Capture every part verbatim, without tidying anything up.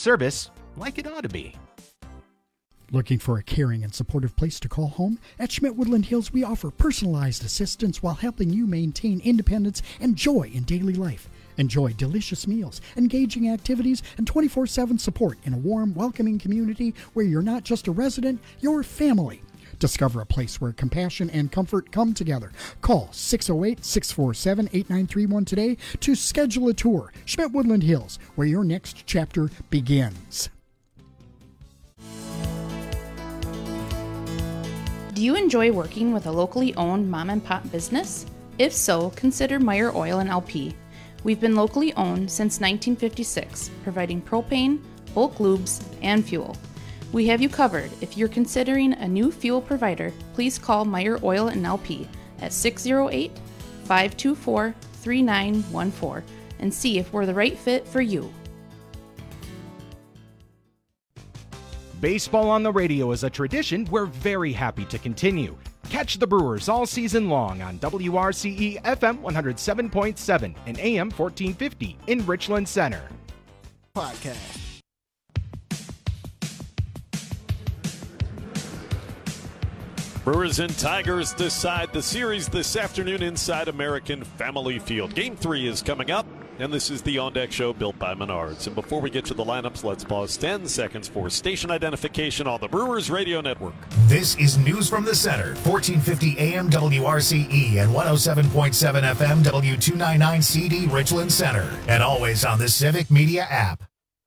service like it ought to be. Looking for a caring and supportive place to call home? At Schmidt Woodland Hills, we offer personalized assistance while helping you maintain independence and joy in daily life. Enjoy delicious meals, engaging activities, and twenty-four seven support in a warm, welcoming community where you're not just a resident, you're family. Discover a place where compassion and comfort come together. Call six oh eight, six four seven, eight nine three one today to schedule a tour. Schmidt Woodland Hills, where your next chapter begins. Do you enjoy working with a locally owned mom and pop business? If so, consider Meyer Oil and L P. We've been locally owned since nineteen fifty-six, providing propane, bulk lubes, and fuel. We have you covered. If you're considering a new fuel provider, please call Meyer Oil and L P at six oh eight, five two four, three nine one four and see if we're the right fit for you. Baseball on the radio is a tradition we're very happy to continue. Catch the Brewers all season long on W R C E F M one oh seven point seven and A M fourteen fifty in Richland Center. Podcast. Brewers and Tigers decide the series this afternoon inside American Family Field. Game three is coming up, and this is the On Deck Show built by Menards. And before we get to the lineups, let's pause ten seconds for station identification on the Brewers Radio Network. This is News from the Center, fourteen fifty A M W R C E and one oh seven point seven F M W two ninety-nine C D Richland Center, and always on the Civic Media app.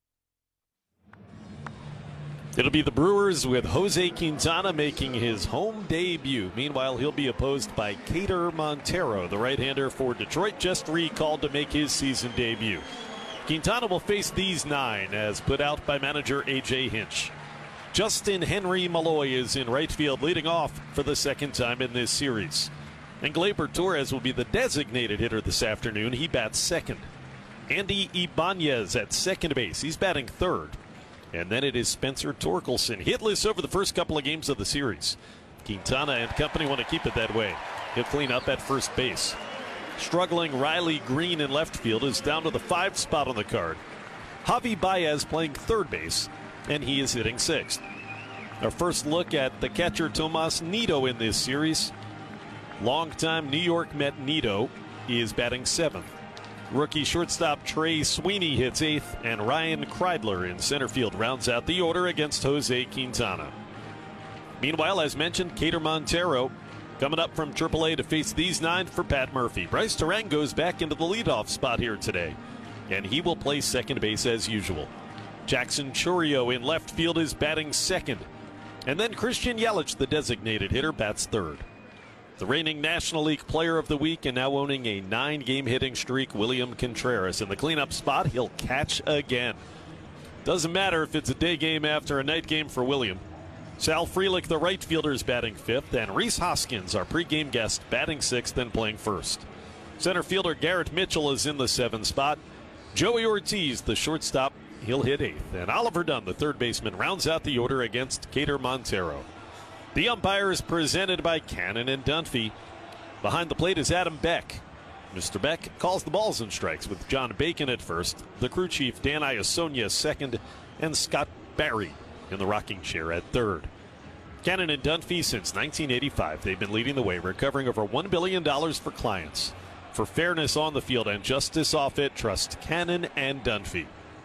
It'll be the Brewers with Jose Quintana making his home debut. Meanwhile, he'll be opposed by Kader Montero, the right-hander for Detroit, just recalled to make his season debut. Quintana will face these nine, as put out by manager A J Hinch. Justin Henry Malloy is in right field, leading off for the second time in this series. And Gleyber Torres will be the designated hitter this afternoon. He bats second. Andy Ibanez at second base. He's batting third. And then it is Spencer Torkelson, hitless over the first couple of games of the series. Quintana and company want to keep it that way. He'll clean up at first base. Struggling Riley Green in left field is down to the five spot on the card. Javi Baez playing third base, and he is hitting sixth. Our first look at the catcher Tomas Nido in this series. Longtime New York Met Nido is batting seventh. Rookie shortstop Trey Sweeney hits eighth, and Ryan Kreidler in center field rounds out the order against Jose Quintana. Meanwhile, as mentioned, Kader Montero coming up from triple A to face these nine for Pat Murphy. Bryce Terang goes back into the leadoff spot here today, and he will play second base as usual. Jackson Chourio in left field is batting second, and then Christian Yelich, the designated hitter, bats third. The reigning National League Player of the Week and now owning a nine-game hitting streak, William Contreras. In the cleanup spot, he'll catch again. Doesn't matter if it's a day game after a night game for William. Sal Frelick, the right fielder, is batting fifth, and Rhys Hoskins, our pregame guest, batting sixth and playing first. Center fielder Garrett Mitchell is in the seventh spot. Joey Ortiz, the shortstop, he'll hit eighth. And Oliver Dunn, the third baseman, rounds out the order against Kader Montero. The umpire is presented by Cannon and Dunphy. Behind the plate is Adam Beck. Mister Beck calls the balls and strikes with John Bacon at first, the crew chief Dan Iasonia second, and Scott Barry in the rocking chair at third. Cannon and Dunphy since nineteen eighty-five. They've been leading the way, recovering over one billion dollars for clients. For fairness on the field and justice off it, trust Cannon and Dunphy.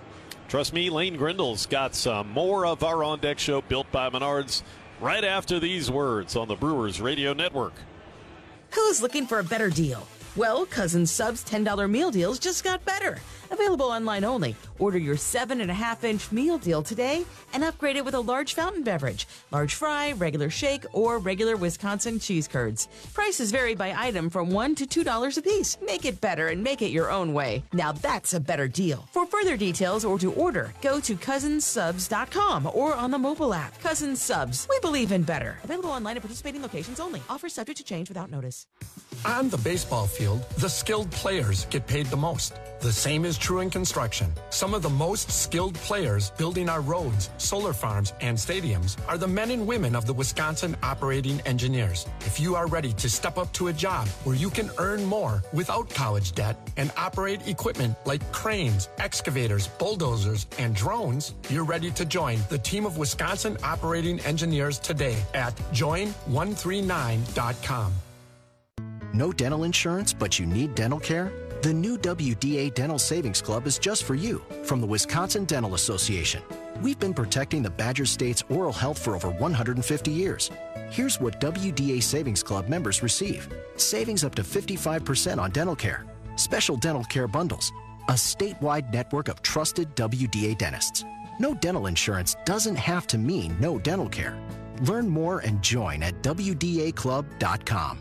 Trust me, Lane Grindle's got some more of our On Deck Show built by Menards right after these words on the Brewers Radio Network. Who's looking for a better deal? Well, Cousins Subs ten dollar meal deals just got better. Available online only. Order your seven and a half inch meal deal today and upgrade it with a large fountain beverage, large fry, regular shake, or regular Wisconsin cheese curds. Prices vary by item from one to two dollars a piece. Make it better and make it your own way. Now that's a better deal. For further details or to order, go to cousins subs dot com or on the mobile app. Cousins Subs. We believe in better. Available online at participating locations only. Offer subject to change without notice. On the baseball field, the skilled players get paid the most. The same is true in construction. Some of the most skilled players building our roads, solar farms, and stadiums are the men and women of the Wisconsin Operating Engineers. If you are ready to step up to a job where you can earn more without college debt and operate equipment like cranes, excavators, bulldozers, and drones, you're ready to join the team of Wisconsin Operating Engineers today at join one three nine dot com. No dental insurance, but you need dental care? The new W D A Dental Savings Club is just for you from the Wisconsin Dental Association. We've been protecting the Badger State's oral health for over one hundred fifty years. Here's what W D A Savings Club members receive. Savings up to fifty-five percent on dental care, special dental care bundles, a statewide network of trusted W D A dentists. No dental insurance doesn't have to mean no dental care. Learn more and join at W D A club dot com.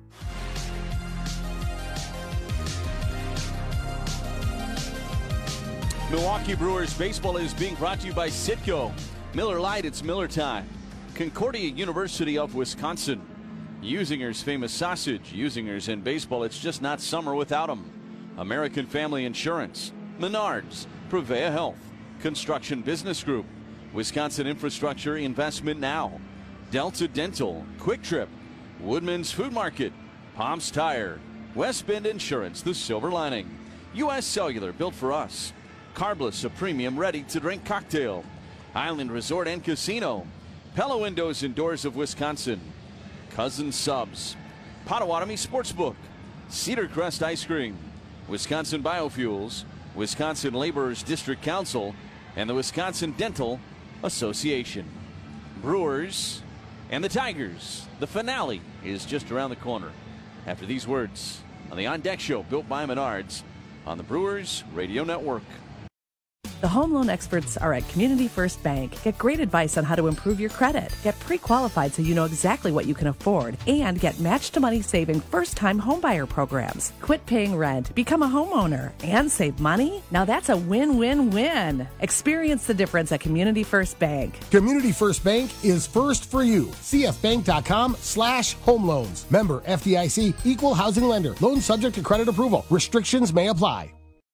Milwaukee Brewers baseball is being brought to you by Citgo. Miller Lite, it's Miller time. Concordia University of Wisconsin. Usinger's famous sausage. Usinger's in baseball, it's just not summer without them. American Family Insurance. Menards. Prevea Health. Construction Business Group. Wisconsin Infrastructure Investment Now. Delta Dental. Quick Trip. Woodman's Food Market. Palms Tire. West Bend Insurance, the silver lining. U S Cellular, built for us. Carbless, a premium ready-to-drink cocktail. Island Resort and Casino. Pella Windows and Doors of Wisconsin. Cousins Subs. Potawatomi Sportsbook. Cedar Crest Ice Cream. Wisconsin Biofuels. Wisconsin Laborers District Council. And the Wisconsin Dental Association. Brewers and the Tigers. The finale is just around the corner. After these words on the On Deck Show, built by Menards, on the Brewers Radio Network. The home loan experts are at Community First Bank. Get great advice on how to improve your credit. Get pre-qualified so you know exactly what you can afford. And get match-to-money saving first-time homebuyer programs. Quit paying rent, become a homeowner, and save money? Now that's a win-win-win. Experience the difference at Community First Bank. Community First Bank is first for you. C F bank dot com slash home loans. Member F D I C, equal housing lender. Loan subject to credit approval. Restrictions may apply.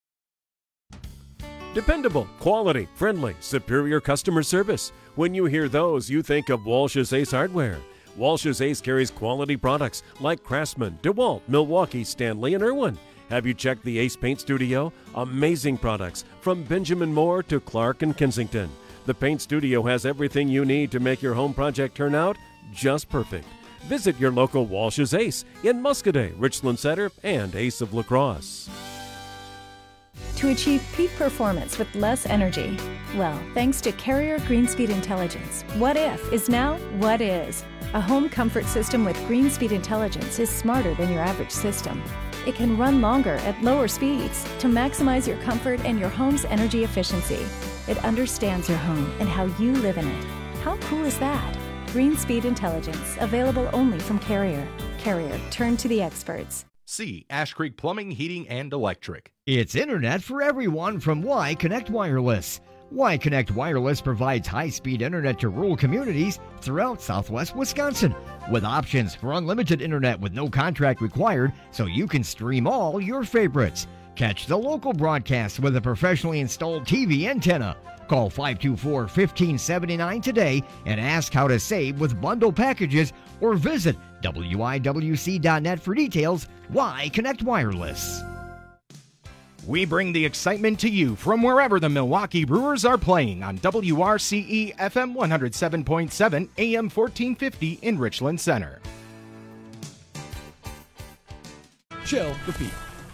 Dependable, quality, friendly, superior customer service. When you hear those, you think of Walsh's Ace Hardware. Walsh's Ace carries quality products like Craftsman, DeWalt, Milwaukee, Stanley, and Irwin. Have you checked the Ace Paint Studio? Amazing products from Benjamin Moore to Clark and Kensington. The Paint Studio has everything you need to make your home project turn out just perfect. Visit your local Walsh's Ace in Muscadet, Richland Center, and Ace of La Crosse. To achieve peak performance with less energy. Well, thanks to Carrier Greenspeed Intelligence, What If is now What Is. A home comfort system with Greenspeed Intelligence is smarter than your average system. It can run longer at lower speeds to maximize your comfort and your home's energy efficiency. It understands your home and how you live in it. How cool is that? Greenspeed Intelligence, available only from Carrier. Carrier, turn to the experts. C. Ash Creek Plumbing, Heating, and Electric. It's internet for everyone from Y Connect Wireless. Y Connect Wireless provides high-speed internet to rural communities throughout southwest Wisconsin, with options for unlimited internet with no contract required, so you can stream all your favorites. Catch the local broadcast with a professionally installed T V antenna. Call five two four, one five seven nine today and ask how to save with bundle packages, or visit W I W C dot net for details. Y Connect Wireless. We bring the excitement to you from wherever the Milwaukee Brewers are playing on W R C E F M one oh seven point seven, A M fourteen fifty in Richland Center. Chill, repeat.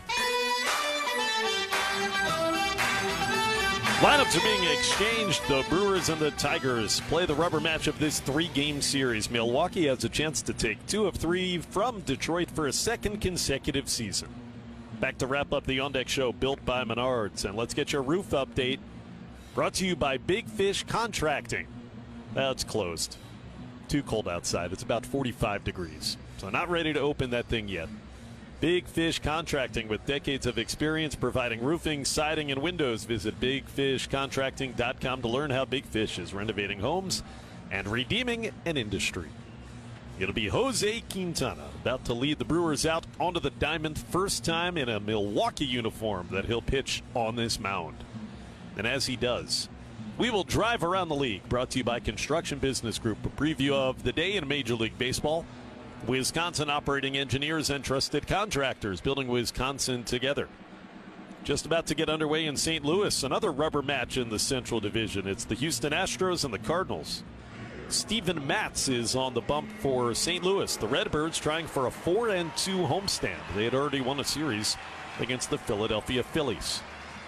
Lineups are being exchanged. The Brewers and the Tigers play the rubber match of this three-game series. Milwaukee has a chance to take two of three from Detroit for a second consecutive season. Back to wrap up the On Deck Show, built by Menards. And let's get your roof update. Brought to you by Big Fish Contracting. Well, it's closed. Too cold outside. It's about forty-five degrees. So not ready to open that thing yet. Big Fish Contracting, with decades of experience providing roofing, siding, and windows. Visit big fish contracting dot com to learn how Big Fish is renovating homes and redeeming an industry. It'll be Jose Quintana about to lead the Brewers out onto the diamond, first time in a Milwaukee uniform that he'll pitch on this mound. And as he does, we will drive around the league, brought to you by Construction Business Group, a preview of the day in Major League Baseball. Wisconsin operating engineers and trusted contractors building Wisconsin together. Just about to get underway in Saint Louis, another rubber match in the Central Division. It's the Houston Astros and the Cardinals. Steven Matz is on the bump for Saint Louis. The Redbirds trying for a four and two homestand. They had already won a series against the Philadelphia Phillies.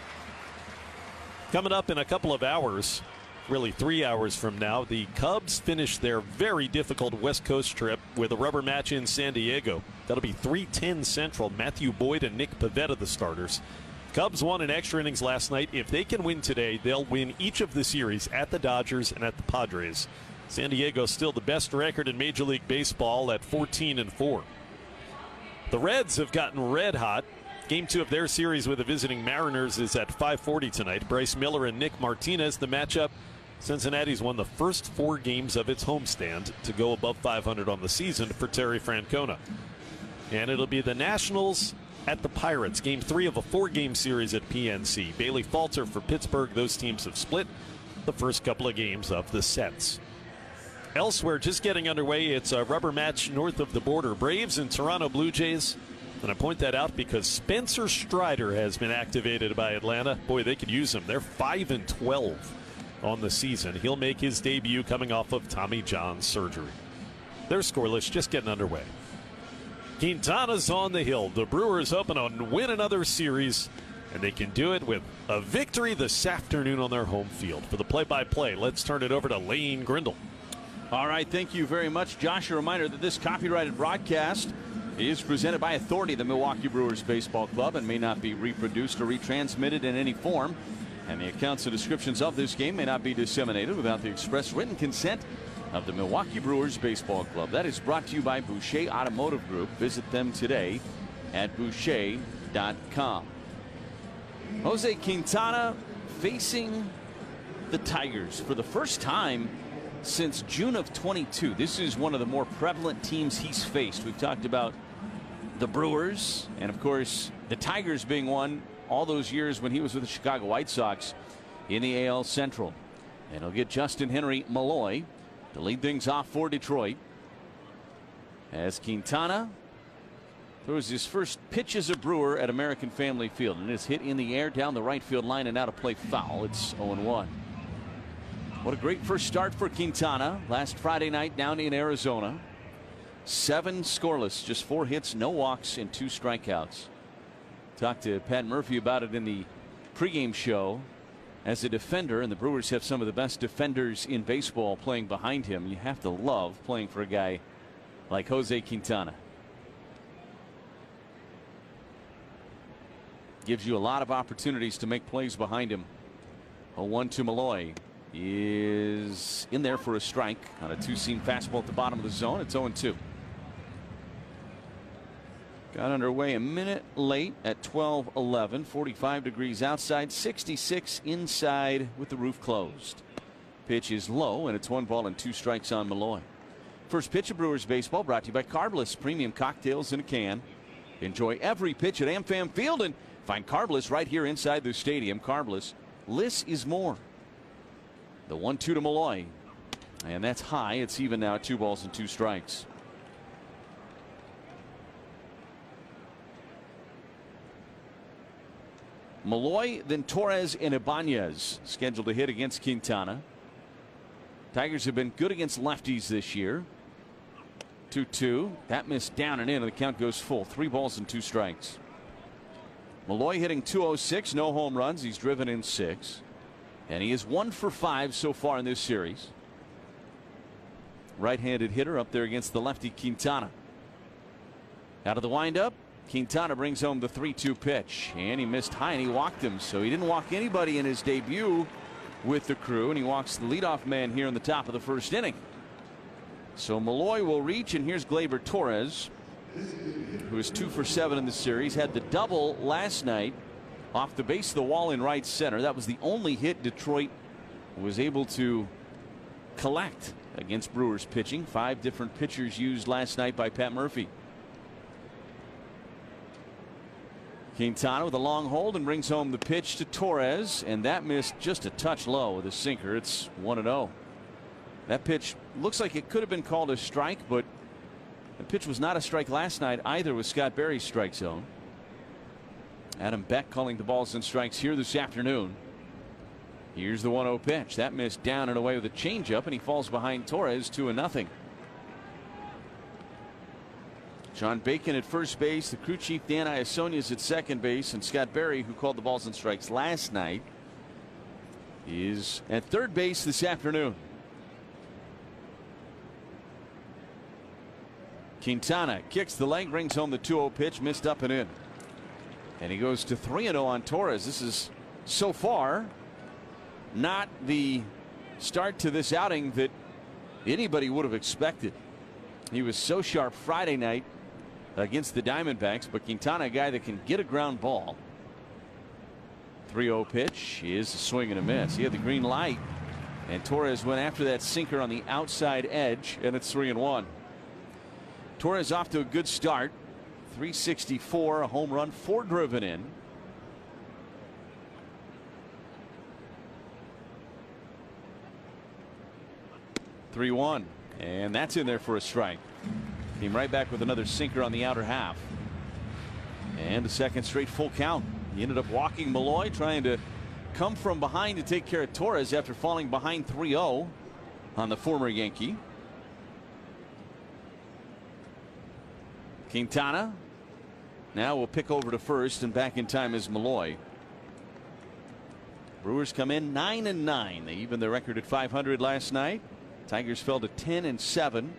Coming up in a couple of hours, really three hours from now, the Cubs finish their very difficult West Coast trip with a rubber match in San Diego. That'll be three ten Central. Matthew Boyd and Nick Pivetta, the starters. Cubs won in extra innings last night. If they can win today, they'll win each of the series at the Dodgers and at the Padres. San Diego still the best record in Major League Baseball at fourteen and four. The Reds have gotten red hot. Game two of their series with the visiting Mariners is at five forty tonight. Bryce Miller and Nick Martinez, the matchup. Cincinnati's won the first four games of its homestand to go above five hundred on the season for Terry Francona. And it'll be the Nationals at the Pirates. Game three of a four-game series at P N C. Bailey Falter for Pittsburgh. Those teams have split the first couple of games of the sets. Elsewhere, just getting underway, it's a rubber match north of the border. Braves and Toronto Blue Jays. And I point that out because Spencer Strider has been activated by Atlanta. Boy, they could use him. They're five and twelve on the season. He'll make his debut coming off of Tommy John surgery. They're scoreless, just getting underway. Quintana's on the hill. The Brewers hoping to win another series, and they can do it with a victory this afternoon on their home field. For the play-by-play, let's turn it over to Lane Grindle. All right, thank you very much, Josh. A reminder that this copyrighted broadcast is presented by authority of the Milwaukee Brewers Baseball Club and may not be reproduced or retransmitted in any form. And the accounts and descriptions of this game may not be disseminated without the express written consent of the Milwaukee Brewers Baseball Club. That is brought to you by Boucher Automotive Group. Visit them today at boucher dot com. Jose Quintana facing the Tigers for the first time since June of twenty-two. This is one of the more prevalent teams he's faced. We've talked about the Brewers and, of course, the Tigers being one all those years when he was with the Chicago White Sox in the A L Central. And he'll get Justin Henry Malloy to lead things off for Detroit as Quintana throws his first pitch as a Brewer at American Family Field, and it's hit in the air down the right field line and out of play foul. It's oh and one. What a great first start for Quintana last Friday night down in Arizona. Seven scoreless, just four hits, no walks, and two strikeouts. Talked to Pat Murphy about it in the pregame show. As a defender, and the Brewers have some of the best defenders in baseball playing behind him, you have to love playing for a guy like Jose Quintana. Gives you a lot of opportunities to make plays behind him. oh one to Malloy is in there for a strike on a two-seam fastball at the bottom of the zone. It's oh and two. Got underway a minute late at twelve eleven. forty-five degrees outside, sixty-six inside with the roof closed. Pitch is low, and it's one ball and two strikes on Malloy. First pitch of Brewers baseball brought to you by Carbliss Premium Cocktails in a Can. Enjoy every pitch at AmFam Field and find Carbliss right here inside the stadium. Carbliss, less is more. The one two to Malloy. And that's high. It's even now at two balls and two strikes. Malloy, then Torres and Ibanez scheduled to hit against Quintana. Tigers have been good against lefties this year. two two. That missed down and in, and the count goes full. Three balls and two strikes. Malloy hitting two oh six, no home runs. He's driven in six. And he is one for five so far in this series. Right-handed hitter up there against the lefty Quintana. Out of the windup, Quintana brings home the three two pitch. And he missed high and he walked him. So he didn't walk anybody in his debut with the Crew. And he walks the leadoff man here in the top of the first inning. So Malloy will reach, and here's Gleyber Torres, who is two for seven in the series. Had the double last night off the base of the wall in right center. That was the only hit Detroit was able to collect against Brewers pitching. Five different pitchers used last night by Pat Murphy. Quintana with a long hold and brings home the pitch to Torres, and that missed just a touch low with a sinker. It's one and oh. That pitch looks like it could have been called a strike, but the pitch was not a strike last night either with Scott Berry's strike zone. Adam Beck calling the balls and strikes here this afternoon. Here's the one oh pitch. That missed down and away with a changeup, and he falls behind Torres two and nothing. John Bacon at first base, the crew chief Dan Iassogna at second base, and Scott Berry, who called the balls and strikes last night, is at third base this afternoon. Quintana kicks the leg, brings home the two oh pitch, missed up and in. And he goes to three and oh on Torres. This is so far not the start to this outing that anybody would have expected. He was so sharp Friday night against the Diamondbacks, but Quintana, a guy that can get a ground ball. three oh pitch is a swing and a miss. He had the green light, and Torres went after that sinker on the outside edge, and it's three and one. Torres off to a good start. three sixty-four, a home run, four driven in. three one, and that's in there for a strike. Came right back with another sinker on the outer half. And a second straight full count. He ended up walking Malloy, trying to come from behind to take care of Torres after falling behind three oh on the former Yankee. Quintana now will pick over to first, and back in time is Malloy. Brewers come in nine and nine. They evened their record at five hundred last night. Tigers fell to ten and seven.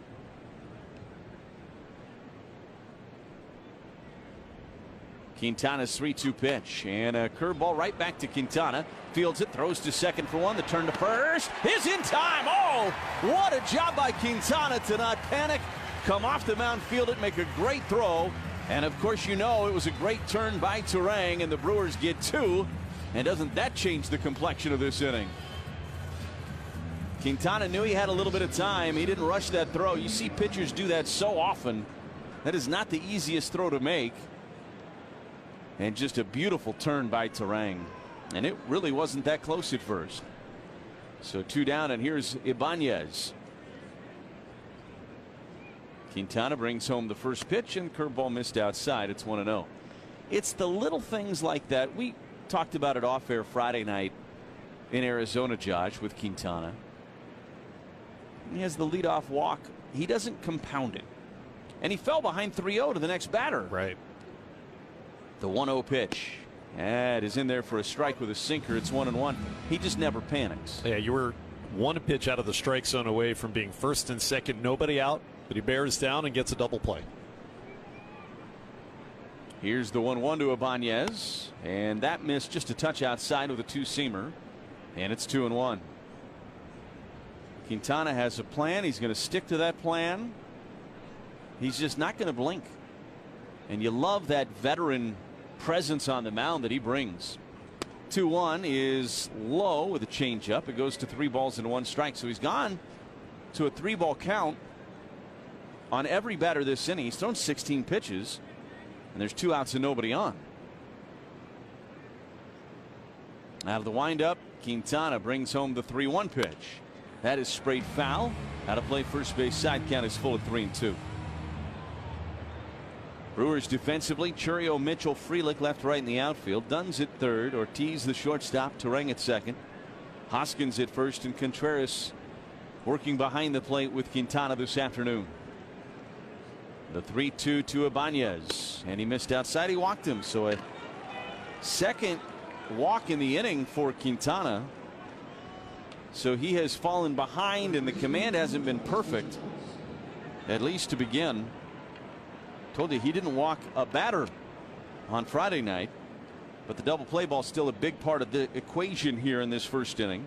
Quintana's three two pitch, and a curveball right back to Quintana. Fields it, throws to second for one. The turn to first is in time. Oh, what a job by Quintana to not panic. Come off the mound, field it, make a great throw. And of course, you know, it was a great turn by Turang, and the Brewers get two. And doesn't that change the complexion of this inning? Quintana knew he had a little bit of time. He didn't rush that throw. You see pitchers do that so often. That is not the easiest throw to make. And just a beautiful turn by Turang. And it really wasn't that close at first. So two down, and here's Ibanez. Quintana brings home the first pitch, and curveball missed outside. It's one and oh. It's the little things like that. We talked about it off air Friday night in Arizona, Josh, with Quintana. He has the leadoff walk. He doesn't compound it. And he fell behind three oh to the next batter. Right. The one oh pitch. That is in there for a strike with a sinker. It's one and one. He just never panics. Yeah, you were one pitch out of the strike zone away from being first and second, nobody out, but he bears down and gets a double play. Here's the one one to Ibanez, and that missed just a touch outside with a two-seamer, and it's two and one. Quintana has a plan. He's going to stick to that plan. He's just not going to blink. And you love that veteran presence on the mound that he brings. two one is low with a changeup. It goes to three balls and one strike. So he's gone to a three ball count on every batter this inning. He's thrown sixteen pitches, and there's two outs and nobody on. Out of the windup, Quintana brings home the three one pitch. That is sprayed foul. Out of play, first base side count is full at three and two. Brewers defensively, Churio, Mitchell, Frelick left, right in the outfield. Dunn's at third, Ortiz the shortstop, Turang at second, Hoskins at first, and Contreras working behind the plate with Quintana this afternoon. The three two to Ibanez, and he missed outside. He walked him, so a second walk in the inning for Quintana. So he has fallen behind, and the command hasn't been perfect, at least to begin. Told you he didn't walk a batter on Friday night, but the double play ball is still a big part of the equation here in this first inning.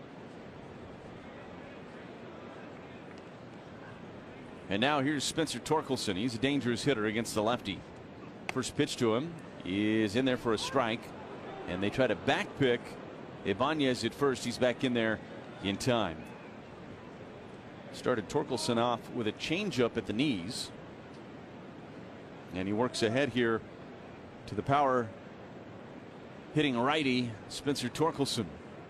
And now here's Spencer Torkelson. He's a dangerous hitter against the lefty. First pitch to him is in there for a strike, and they try to back pick Ibanez at first. He's back in there in time. Started Torkelson off with a changeup at the knees. And he works ahead here to the power hitting righty, Spencer Torkelson.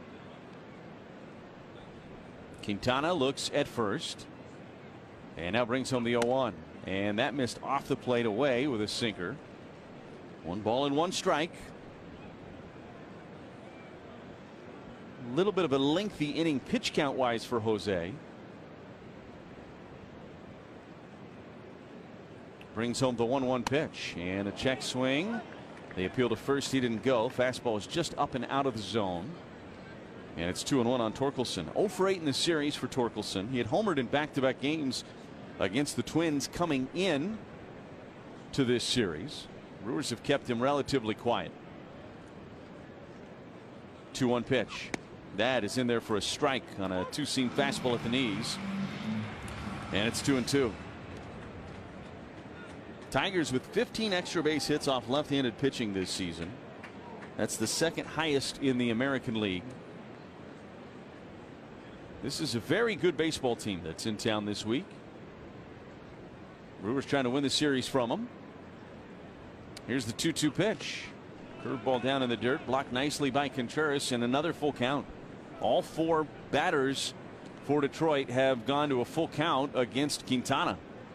Quintana looks at first and now brings home the oh one. And that missed off the plate away with a sinker. One ball and one strike. A little bit of a lengthy inning pitch count wise for Jose. Brings home the one one pitch and a check swing. They appeal to first. He didn't go. Fastball is just up and out of the zone. And it's two and one on Torkelson. oh for eight in the series for Torkelson. He had homered in back-to-back games against the Twins coming in to this series. Brewers have kept him relatively quiet. two one pitch. That is in there for a strike on a two-seam fastball at the knees. And it's two and two. Tigers with fifteen extra base hits off left-handed pitching this season. That's the second highest in the American League. This is a very good baseball team that's in town this week. Brewers trying to win the series from them. Here's the two two pitch. Curveball down in the dirt, blocked nicely by Contreras, and another full count. All four batters for Detroit have gone to a full count against Quintana.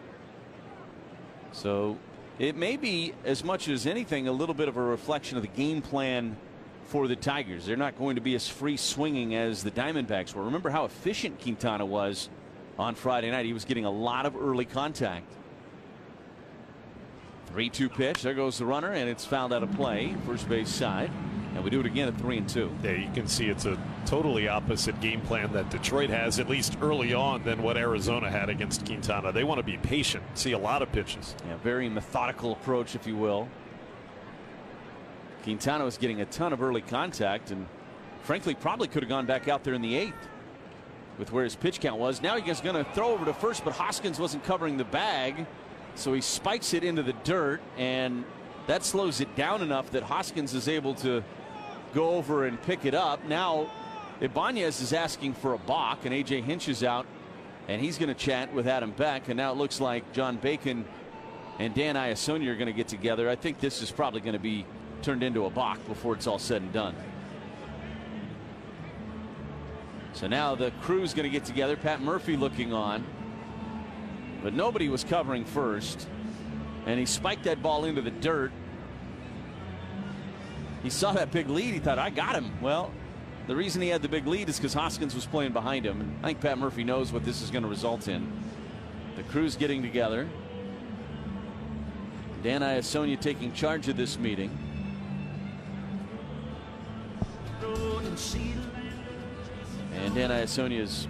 So it may be, as much as anything, a little bit of a reflection of the game plan for the Tigers. They're not going to be as free swinging as the Diamondbacks were. Remember how efficient Quintana was on Friday night. He was getting a lot of early contact. three two pitch. There goes the runner, and it's fouled out of play, first base side. And we do it again at three and two. Yeah, you can see it's a totally opposite game plan that Detroit has, at least early on, than what Arizona had against Quintana. They want to be patient, see a lot of pitches. Yeah, very methodical approach, if you will. Quintana was getting a ton of early contact, and frankly, probably could have gone back out there in the eighth with where his pitch count was. Now he's going to throw over to first, but Hoskins wasn't covering the bag, so he spikes it into the dirt, and that slows it down enough that Hoskins is able to go over and pick it up. Now Ibanez is asking for a balk, and A J Hinch is out, and he's going to chat with Adam Beck. And now it looks like John Bacon and Dan Iassogna are going to get together. I think this is probably going to be turned into a balk before it's all said and done. So now the crew's going to get together. Pat Murphy looking on, but nobody was covering first, and he spiked that ball into the dirt. He saw that big lead. He thought, I got him. Well, the reason he had the big lead is because Hoskins was playing behind him. And I think Pat Murphy knows what this is going to result in. The crew's getting together. Dan Iassogna taking charge of this meeting. And Dan Iassogna is.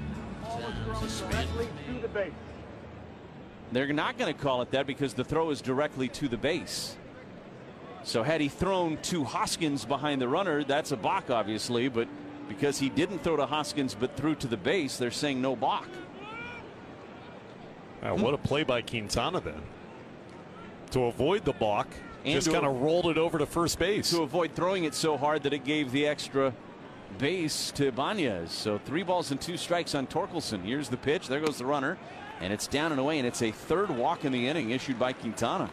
They're not going to call it that because the throw is directly to the base. So had he thrown to Hoskins behind the runner, that's a balk, obviously, but because he didn't throw to Hoskins but threw to the base, they're saying no balk. Wow, what a play by Quintana then. To avoid the balk, and just kind of rolled it over to first base. To avoid throwing it so hard that it gave the extra base to Ibanez. So three balls and two strikes on Torkelson. Here's the pitch. There goes the runner. And it's down and away, and it's a third walk in the inning issued by Quintana.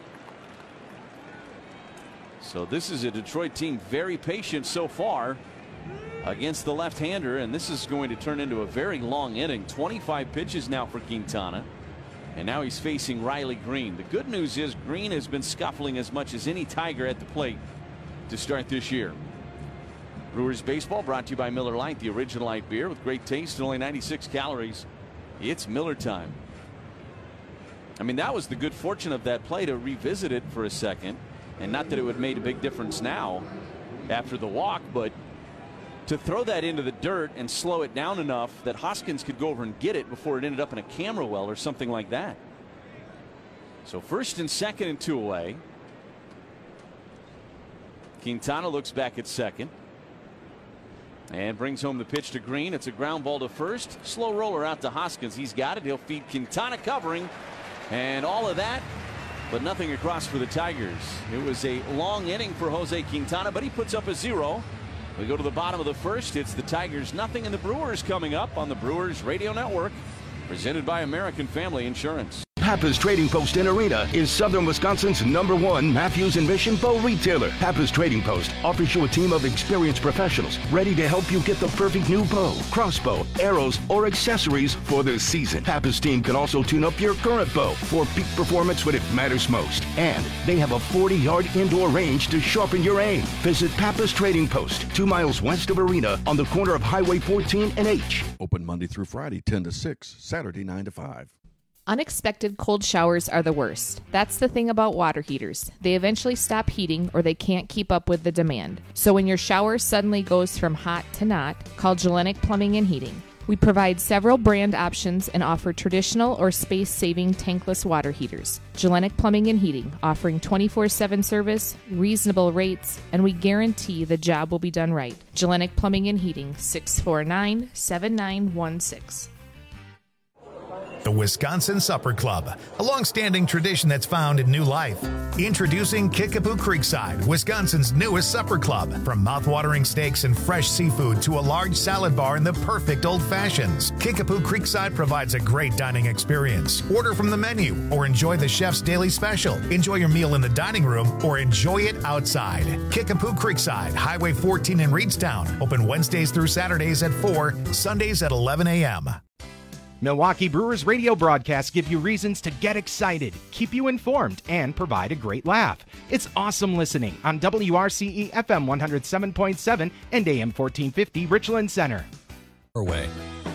So this is a Detroit team very patient so far against the left-hander, and this is going to turn into a very long inning. twenty-five pitches now for Quintana, and now he's facing Riley Green. The good news is Green has been scuffling as much as any Tiger at the plate to start this year. Brewers baseball brought to you by Miller Lite, the original light beer with great taste and only ninety-six calories. It's Miller time. I mean, that was the good fortune of that play, to revisit it for a second. And not that it would have made a big difference now after the walk, but to throw that into the dirt and slow it down enough that Hoskins could go over and get it before it ended up in a camera well or something like that. So first and second and two away. Quintana looks back at second and brings home the pitch to Green. It's a ground ball to first. Slow roller out to Hoskins. He's got it. He'll feed Quintana covering, and all of that, but nothing across for the Tigers. It was a long inning for Jose Quintana, but he puts up a zero. We go to the bottom of the first. It's the Tigers nothing, and the Brewers coming up on the Brewers Radio Network Presented by American Family Insurance. Pappas Trading Post in Arena is Southern Wisconsin's number one Matthews and Mission bow retailer. Pappas Trading Post offers you a team of experienced professionals ready to help you get the perfect new bow, crossbow, arrows, or accessories for this season. Pappas team can also tune up your current bow for peak performance when it matters most. And they have a forty-yard indoor range to sharpen your aim. Visit Pappas Trading Post, two miles west of Arena on the corner of Highway fourteen and H. Open Monday through Friday, ten to six, Saturday, nine to five. Unexpected cold showers are the worst. That's the thing about water heaters. They eventually stop heating or they can't keep up with the demand. So when your shower suddenly goes from hot to not, call Gellenic Plumbing and Heating. We provide several brand options and offer traditional or space-saving tankless water heaters. Gellenic Plumbing and Heating, offering twenty-four seven service, reasonable rates, and we guarantee the job will be done right. Gellenic Plumbing and Heating, six four nine, seven nine one six. The Wisconsin Supper Club, a long-standing tradition that's found in new life. Introducing Kickapoo Creekside, Wisconsin's newest supper club. From mouth-watering steaks and fresh seafood to a large salad bar and the perfect old fashions, Kickapoo Creekside provides a great dining experience. Order from the menu or enjoy the chef's daily special. Enjoy your meal in the dining room or enjoy it outside. Kickapoo Creekside, Highway fourteen in Reedstown. Open Wednesdays through Saturdays at four, Sundays at eleven a.m. Milwaukee Brewers radio broadcasts give you reasons to get excited, keep you informed, and provide a great laugh. It's awesome listening on W R C E F M one oh seven point seven and A M fourteen fifty Richland Center. Away.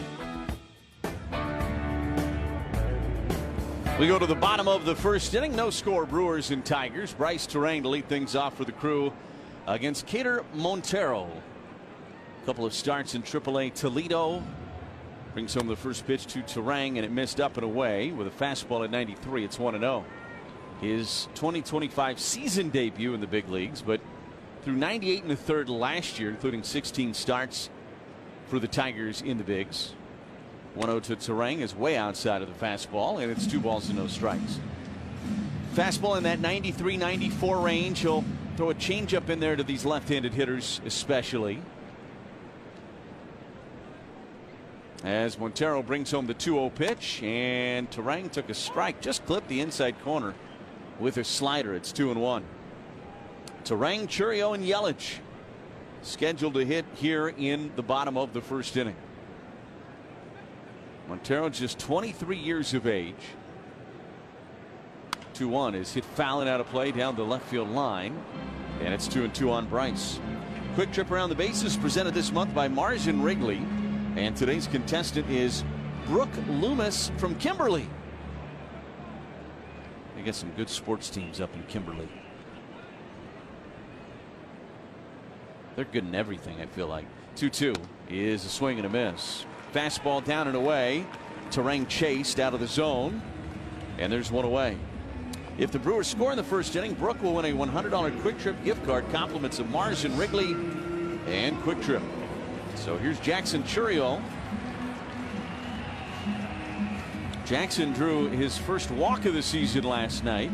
We go to the bottom of the first inning. No score, Brewers and Tigers. Bryce Terang to lead things off for the Crew against Cater Montero. A couple of starts in triple A Toledo. Brings home the first pitch to Terang, and it missed up and away with a fastball at ninety-three. It's one and oh. His twenty twenty-five season debut in the big leagues, but through ninety-eight and a third last year, including sixteen starts for the Tigers in the bigs. one oh to Terang is way outside of the fastball, and it's two balls and no strikes. Fastball in that ninety-three ninety-four range. He'll throw a changeup in there to these left-handed hitters especially. As Montero brings home the two oh pitch, and Terang took a strike, just clipped the inside corner with a slider. It's two and one. Terang, Chourio, and Yelich scheduled to hit here in the bottom of the first inning. Montero just twenty-three years of age. two one is hit fouling out of play down the left field line, and it's two and two on Bryce. Quick trip around the bases presented this month by Mars and Wrigley. And today's contestant is Brooke Loomis from Kimberly. They got some good sports teams up in Kimberly. They're good in everything, I feel like. two two is a swing and a miss. Fastball down and away. Terang chased out of the zone. And there's one away. If the Brewers score in the first inning, Brooke will win a one hundred dollar Quick Trip gift card, compliments of Mars and Wrigley and Quick Trip. So here's Jackson Chourio. Jackson drew his first walk of the season last night.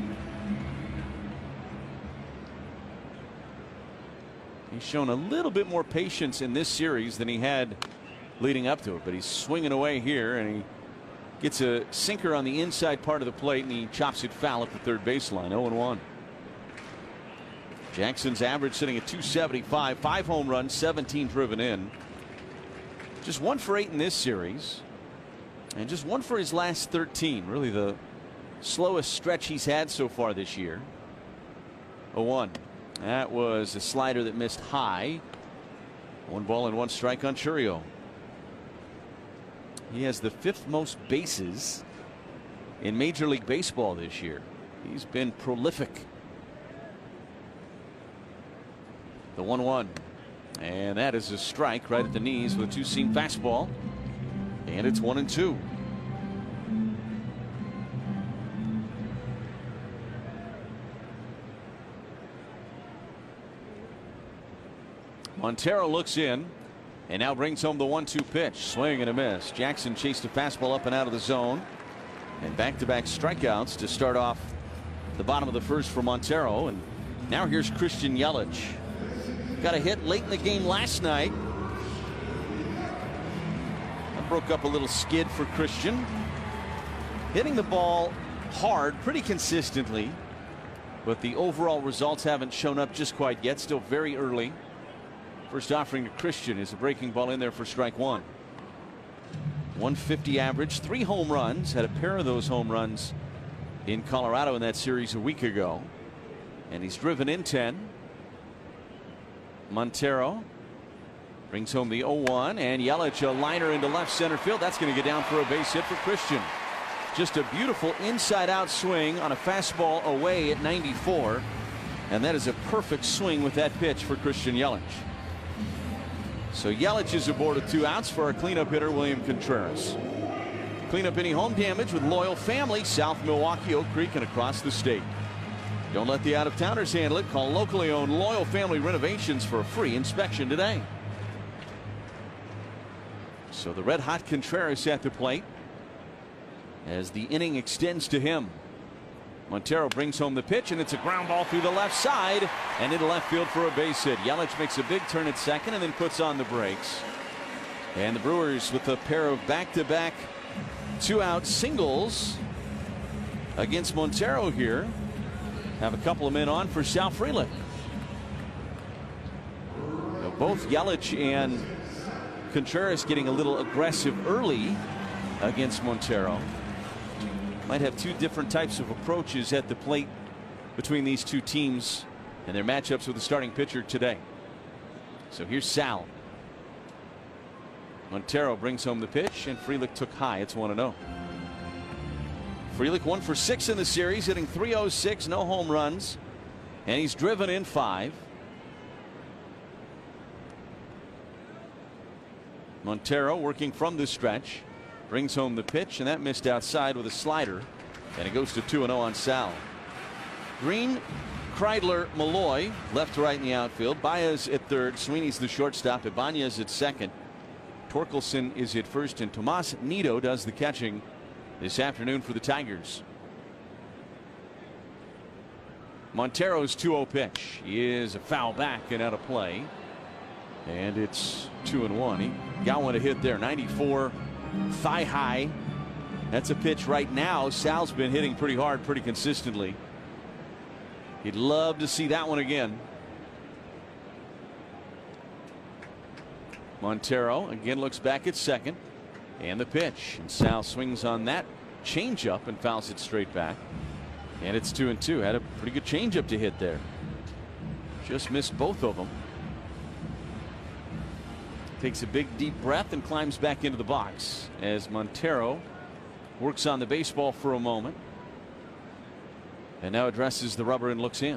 He's shown a little bit more patience in this series than he had leading up to it, but he's swinging away here, and he gets a sinker on the inside part of the plate, and he chops it foul at the third baseline. oh and one. Jackson's average sitting at two seventy-five, five home runs, seventeen driven in. Just one for eight in this series, and just one for his last thirteen. Really the slowest stretch he's had so far this year. oh one. That was a slider that missed high. One ball and one strike on Chourio. He has the fifth most bases in Major League Baseball this year. He's been prolific. The one one. And that is a strike right at the knees with a two-seam fastball. And it's one and two. Montero looks in and now brings home the one two pitch. Swing and a miss. Jackson chased a fastball up and out of the zone. And back-to-back strikeouts to start off the bottom of the first for Montero. And now here's Christian Yelich. Got a hit late in the game last night. broke up a little skid for Christian. Hitting the ball hard pretty consistently, but the overall results haven't shown up just quite yet. Still very early. First offering to Christian is a breaking ball in there for strike one. one fifty average, three home runs, had a pair of those home runs in Colorado in that series a week ago. And he's driven in ten. Montero brings home the oh one, and Yelich a liner into left center field. That's going to get down for a base hit for Christian. Just a beautiful inside out swing on a fastball away at ninety-four, and that is a perfect swing with that pitch for Christian Yelich. So Yelich is aboard with two outs for our cleanup hitter William Contreras. Clean up any home damage with Loyal Family, South Milwaukee, Oak Creek, and across the state. Don't let the out-of-towners handle it. Call locally owned Loyal Family Renovations for a free inspection today. So the red-hot Contreras at the plate as the inning extends to him. Montero brings home the pitch, and it's a ground ball through the left side and into left field for a base hit. Yelich makes a big turn at second and then puts on the brakes. And the Brewers with a pair of back-to-back two-out singles against Montero here have a couple of men on for Sal Frelick. So both Yelich and Contreras getting a little aggressive early against Montero. Might have two different types of approaches at the plate between these two teams and their matchups with the starting pitcher today. So here's Sal. Montero brings home the pitch, and Frelick took high. It's one and oh. Frelick one for six in the series, hitting three oh six, no home runs, and he's driven in five. Montero working from the stretch, brings home the pitch, and that missed outside with a slider, and it goes to two and oh on Sal. Green, Kreidler, Malloy left to right in the outfield. Baez at third, Sweeney's the shortstop, Ibanez at second. Torkelson is at first, and Tomas Nido does the catching this afternoon for the Tigers. Montero's two oh pitch is a foul back and out of play, and it's two and one. He got one to hit there. ninety-four thigh high. That's a pitch right now. Sal's been hitting pretty hard pretty consistently. He'd love to see that one again. Montero again looks back at second, and the pitch, and Sal swings on that changeup and fouls it straight back, and it's two and two. Had a pretty good changeup to hit there. Just missed both of them. Takes a big deep breath and climbs back into the box as Montero works on the baseball for a moment, and now addresses the rubber and looks in.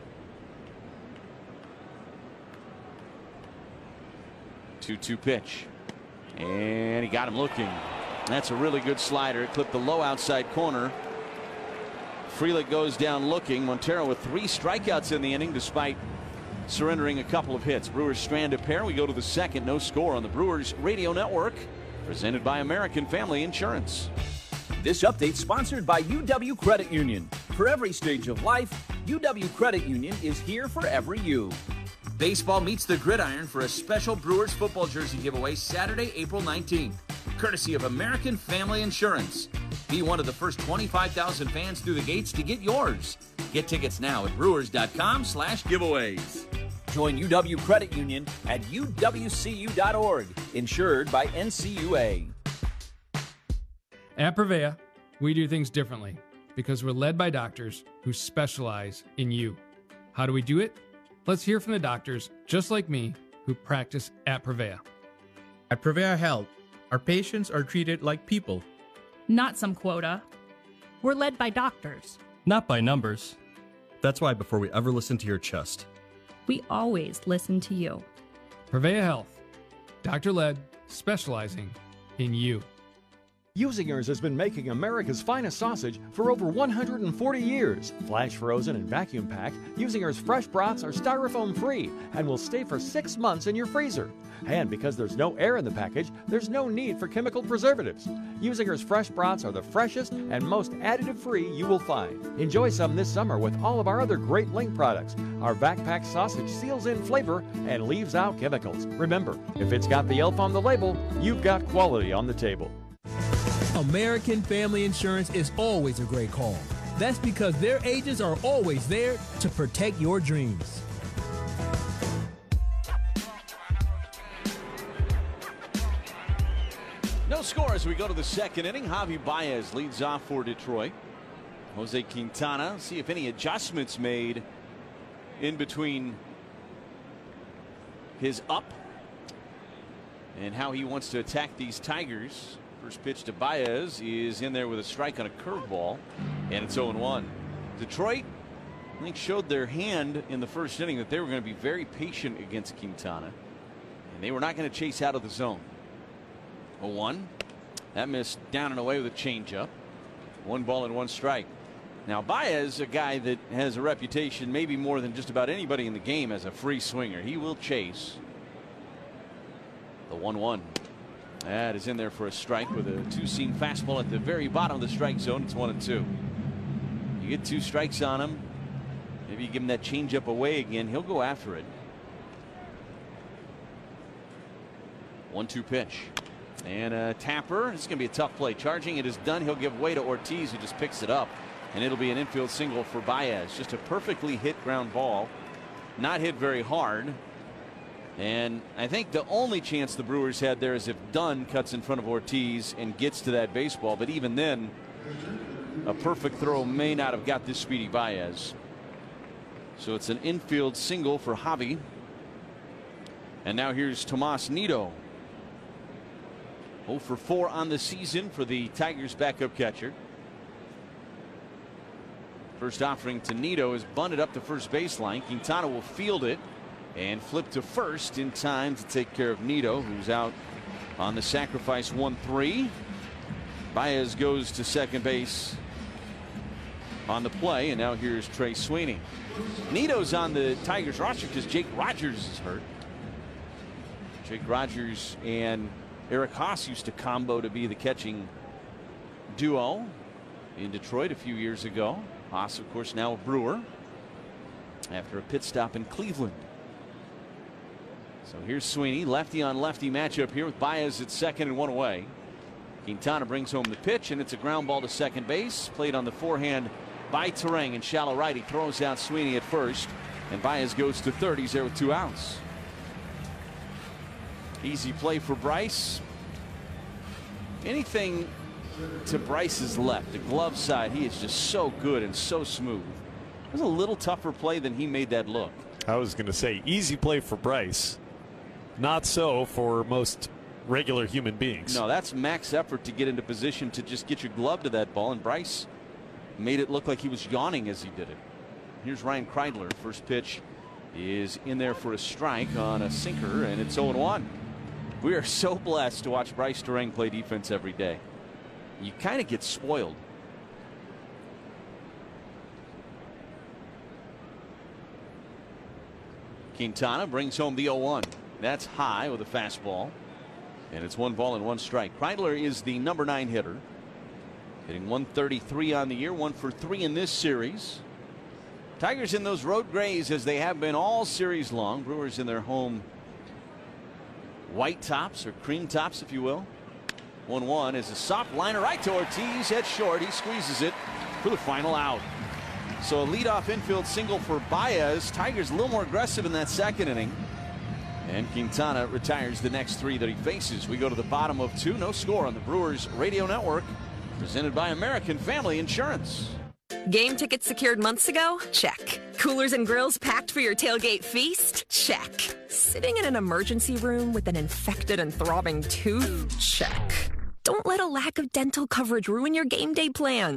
two two pitch, and he got him looking. That's a really good slider. It clipped the low outside corner. Frelick goes down looking. Montero with three strikeouts in the inning despite surrendering a couple of hits. Brewers strand a pair. We go to the second. No score on the Brewers Radio Network, presented by American Family Insurance. This update sponsored by U W Credit Union. For every stage of life, U W Credit Union is here for every you. Baseball meets the gridiron for a special Brewers football jersey giveaway Saturday, April nineteenth, courtesy of American Family Insurance. Be one of the first twenty-five thousand fans through the gates to get yours. Get tickets now at brewers.com slash giveaways. Join U W Credit Union at U W C U dot org, insured by N C U A. At Prevea, we do things differently because we're led by doctors who specialize in you. How do we do it? Let's hear from the doctors, just like me, who practice at Prevea. At Prevea Health, our patients are treated like people. Not some quota. We're led by doctors. Not by numbers. That's why before we ever listen to your chest, we always listen to you. Prevea Health, doctor-led, specializing in you. Usingers has been making America's finest sausage for over one hundred forty years. Flash frozen and vacuum packed, Usingers fresh brats are styrofoam free and will stay for six months in your freezer. And because there's no air in the package, there's no need for chemical preservatives. Usingers fresh brats are the freshest and most additive free you will find. Enjoy some this summer with all of our other great Link products. Our vac packed sausage seals in flavor and leaves out chemicals. Remember, if it's got the elf on the label, you've got quality on the table. American Family Insurance is always a great call. That's because their agents are always there to protect your dreams. No score as we go to the second inning. Javi Baez leads off for Detroit. Jose Quintana, see if any adjustments made in between his up and how he wants to attack these Tigers. First pitch to Baez is in there with a strike on a curveball, and it's oh and one. Detroit, I think, showed their hand in the first inning that they were going to be very patient against Quintana, and they were not going to chase out of the zone. oh one. That missed down and away with a changeup. One ball and one strike. Now Baez, a guy that has a reputation maybe more than just about anybody in the game as a free swinger. He will chase. The one one. That is in there for a strike with a two-seam fastball at the very bottom of the strike zone. It's one and two. You get two strikes on him. Maybe you give him that changeup away again. He'll go after it. one two pitch. And a tapper. It's going to be a tough play. Charging it is done. He'll give way to Ortiz, who just picks it up. And it'll be an infield single for Baez. Just a perfectly hit ground ball. Not hit very hard. And I think the only chance the Brewers had there is if Dunn cuts in front of Ortiz and gets to that baseball. But even then, a perfect throw may not have got this speedy Baez. So it's an infield single for Javi. And now here's Tomas Nido. oh for four on the season for the Tigers backup catcher. First offering to Nido is bunted up the first baseline. Quintana will field it and flip to first in time to take care of Nido, who's out on the sacrifice. one three. Baez goes to second base on the play, and now here's Trey Sweeney. Nido's on the Tigers roster because Jake Rogers is hurt. Jake Rogers and Eric Haas used to combo to be the catching duo in Detroit a few years ago. Haas, of course, now a Brewer after a pit stop in Cleveland. So here's Sweeney, lefty on lefty matchup here with Baez at second and one away. Quintana brings home the pitch, and it's a ground ball to second base. Played on the forehand by Terang in shallow right. He throws out Sweeney at first, and Baez goes to third. He's there with two outs. Easy play for Bryce. Anything to Bryce's left, the glove side, he is just so good and so smooth. It was a little tougher play than he made that look. I was going to say easy play for Bryce. Not so for most regular human beings. No, that's max effort to get into position to just get your glove to that ball, and Bryce made it look like he was yawning as he did it. Here's Ryan Kreidler. First pitch is in there for a strike on a sinker, and it's oh and one. We are so blessed to watch Bryce Terang play defense every day. You kind of get spoiled. Quintana brings home the oh one. That's high with a fastball. And it's one ball and one strike. Kreidler is the number nine hitter. Hitting one thirty-three on the year, one for three in this series. Tigers in those road grays as they have been all series long. Brewers in their home white tops or cream tops, if you will. one one is a soft liner right to Ortiz at short. He squeezes it for the final out. So a leadoff infield single for Baez. Tigers a little more aggressive in that second inning. And Quintana retires the next three that he faces. We go to the bottom of two. No score on the Brewers Radio Network. Presented by American Family Insurance. Game tickets secured months ago? Check. Coolers and grills packed for your tailgate feast? Check. Sitting in an emergency room with an infected and throbbing tooth? Check. Don't let a lack of dental coverage ruin your game day plans.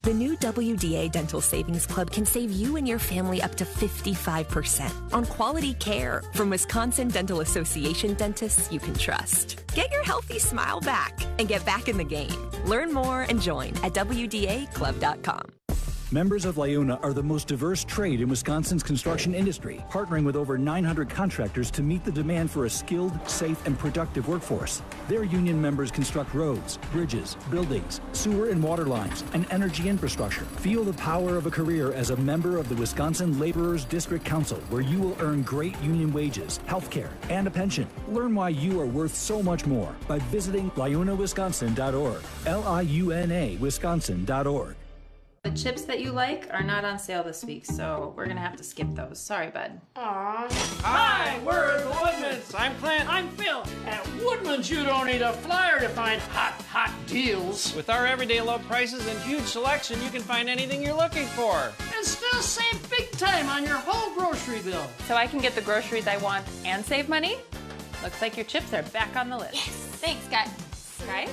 The new W D A Dental Savings Club can save you and your family up to fifty-five percent on quality care from Wisconsin Dental Association dentists you can trust. Get your healthy smile back and get back in the game. Learn more and join at W D A club dot com. Members of LIUNA are the most diverse trade in Wisconsin's construction industry, partnering with over nine hundred contractors to meet the demand for a skilled, safe, and productive workforce. Their union members construct roads, bridges, buildings, sewer and water lines, and energy infrastructure. Feel the power of a career as a member of the Wisconsin Laborers District Council, where you will earn great union wages, health care, and a pension. Learn why you are worth so much more by visiting liuna wisconsin dot org. L I U N A Wisconsin dot org. The chips that you like are not on sale this week, so we're gonna have to skip those. Sorry, bud. Aww. Hi, we're at the Woodman's. I'm Clint. I'm Phil. At Woodman's, you don't need a flyer to find hot, hot deals. With our everyday low prices and huge selection, you can find anything you're looking for. And still save big time on your whole grocery bill. So I can get the groceries I want and save money? Looks like your chips are back on the list. Yes. Thanks, guys. Guys?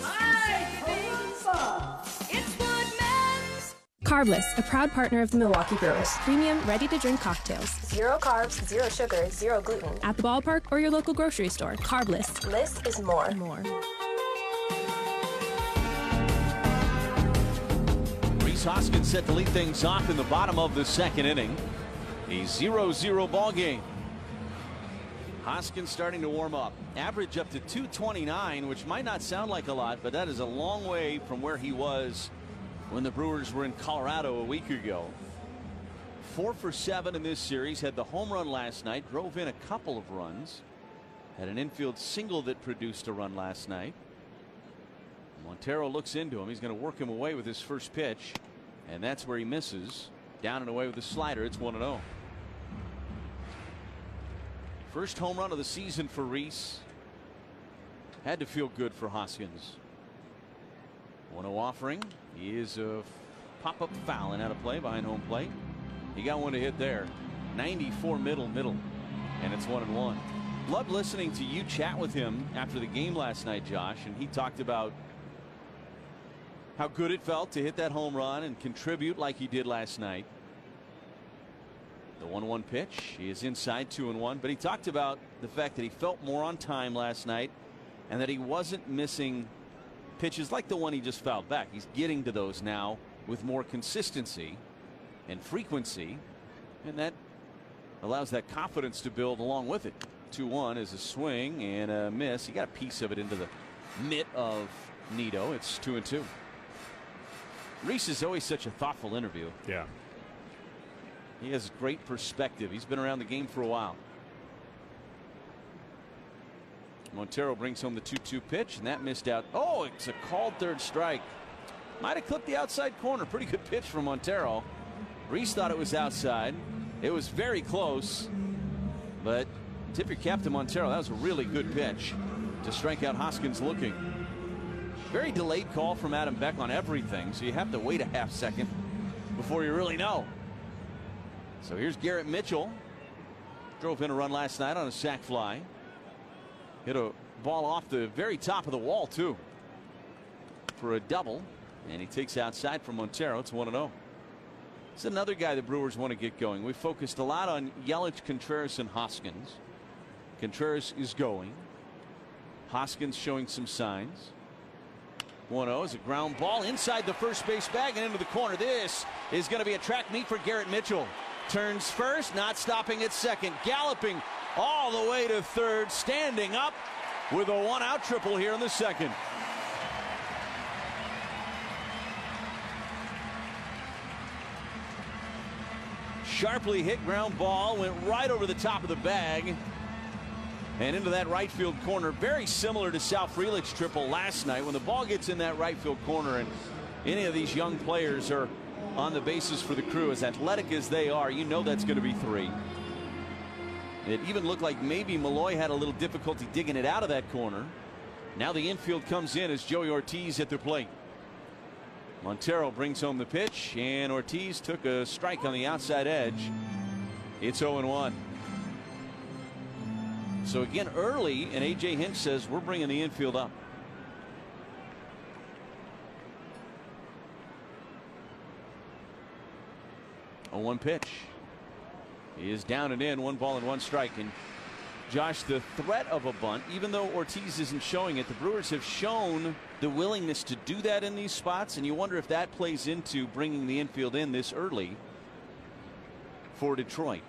Hi, it's Woodman's. Carbless, a proud partner of the Milwaukee Brewers. Premium, ready-to-drink cocktails. Zero carbs, zero sugar, zero gluten. At the ballpark or your local grocery store. Carbless. Less is more. More. Rhys Hoskins set to lead things off in the bottom of the second inning. A zero zero ball game. Hoskins starting to warm up. Average up to two twenty-nine, which might not sound like a lot, but that is a long way from where he was when the Brewers were in Colorado a week ago. Four for seven in this series. Had the home run last night. Drove in a couple of runs. Had an infield single that produced a run last night. Montero looks into him. He's going to work him away with his first pitch. And that's where he misses. Down and away with the slider. It's one and oh. First home run of the season for Rhys. Had to feel good for Hoskins. one oh offering. He is a pop-up foul and out of play behind home plate. He got one to hit there. ninety-four middle middle. And it's one and one. Loved listening to you chat with him after the game last night, Josh, and he talked about how good it felt to hit that home run and contribute like he did last night. The one one pitch. He is inside two and one, but he talked about the fact that he felt more on time last night and that he wasn't missing pitches like the one he just fouled back. He's getting to those now with more consistency and frequency, and that allows that confidence to build along with it. two one is a swing and a miss. He got a piece of it into the mitt of Nido. It's two and two. Rhys is always such a thoughtful interview. Yeah. He has great perspective. He's been around the game for a while. Montero brings home the two two pitch, and that missed out. Oh, it's a called third strike. Might have clipped the outside corner. Pretty good pitch from Montero. Rhys thought it was outside. It was very close, but tip your cap to Montero. That was a really good pitch to strike out Hoskins looking. Very delayed call from Adam Beck on everything, so you have to wait a half second before you really know. So here's Garrett Mitchell. Drove in a run last night on a sac fly. Hit a ball off the very top of the wall, too, for a double. And he takes outside from Montero. It's one and oh. It's another guy the Brewers want to get going. We focused a lot on Yelich, Contreras, and Hoskins. Contreras is going. Hoskins showing some signs. one oh is a ground ball inside the first base bag and into the corner. This is going to be a track meet for Garrett Mitchell. Turns first, not stopping at second. Galloping all the way to third. Standing up with a one-out triple here in the second. Sharply hit ground ball. Went right over the top of the bag. And into that right field corner. Very similar to Sal Frelick's triple last night. When the ball gets in that right field corner and any of these young players are on the bases for the Crew, as athletic as they are, you know that's going to be three. It even looked like maybe Malloy had a little difficulty digging it out of that corner. Now the infield comes in as Joey Ortiz at the plate. Montero brings home the pitch, and Ortiz took a strike on the outside edge. It's oh and one. So again, early, and A J Hinch says we're bringing the infield up. oh one pitch. He is down and in, one ball and one strike. And Josh, the threat of a bunt, even though Ortiz isn't showing it, the Brewers have shown the willingness to do that in these spots, and you wonder if that plays into bringing the infield in this early for Detroit.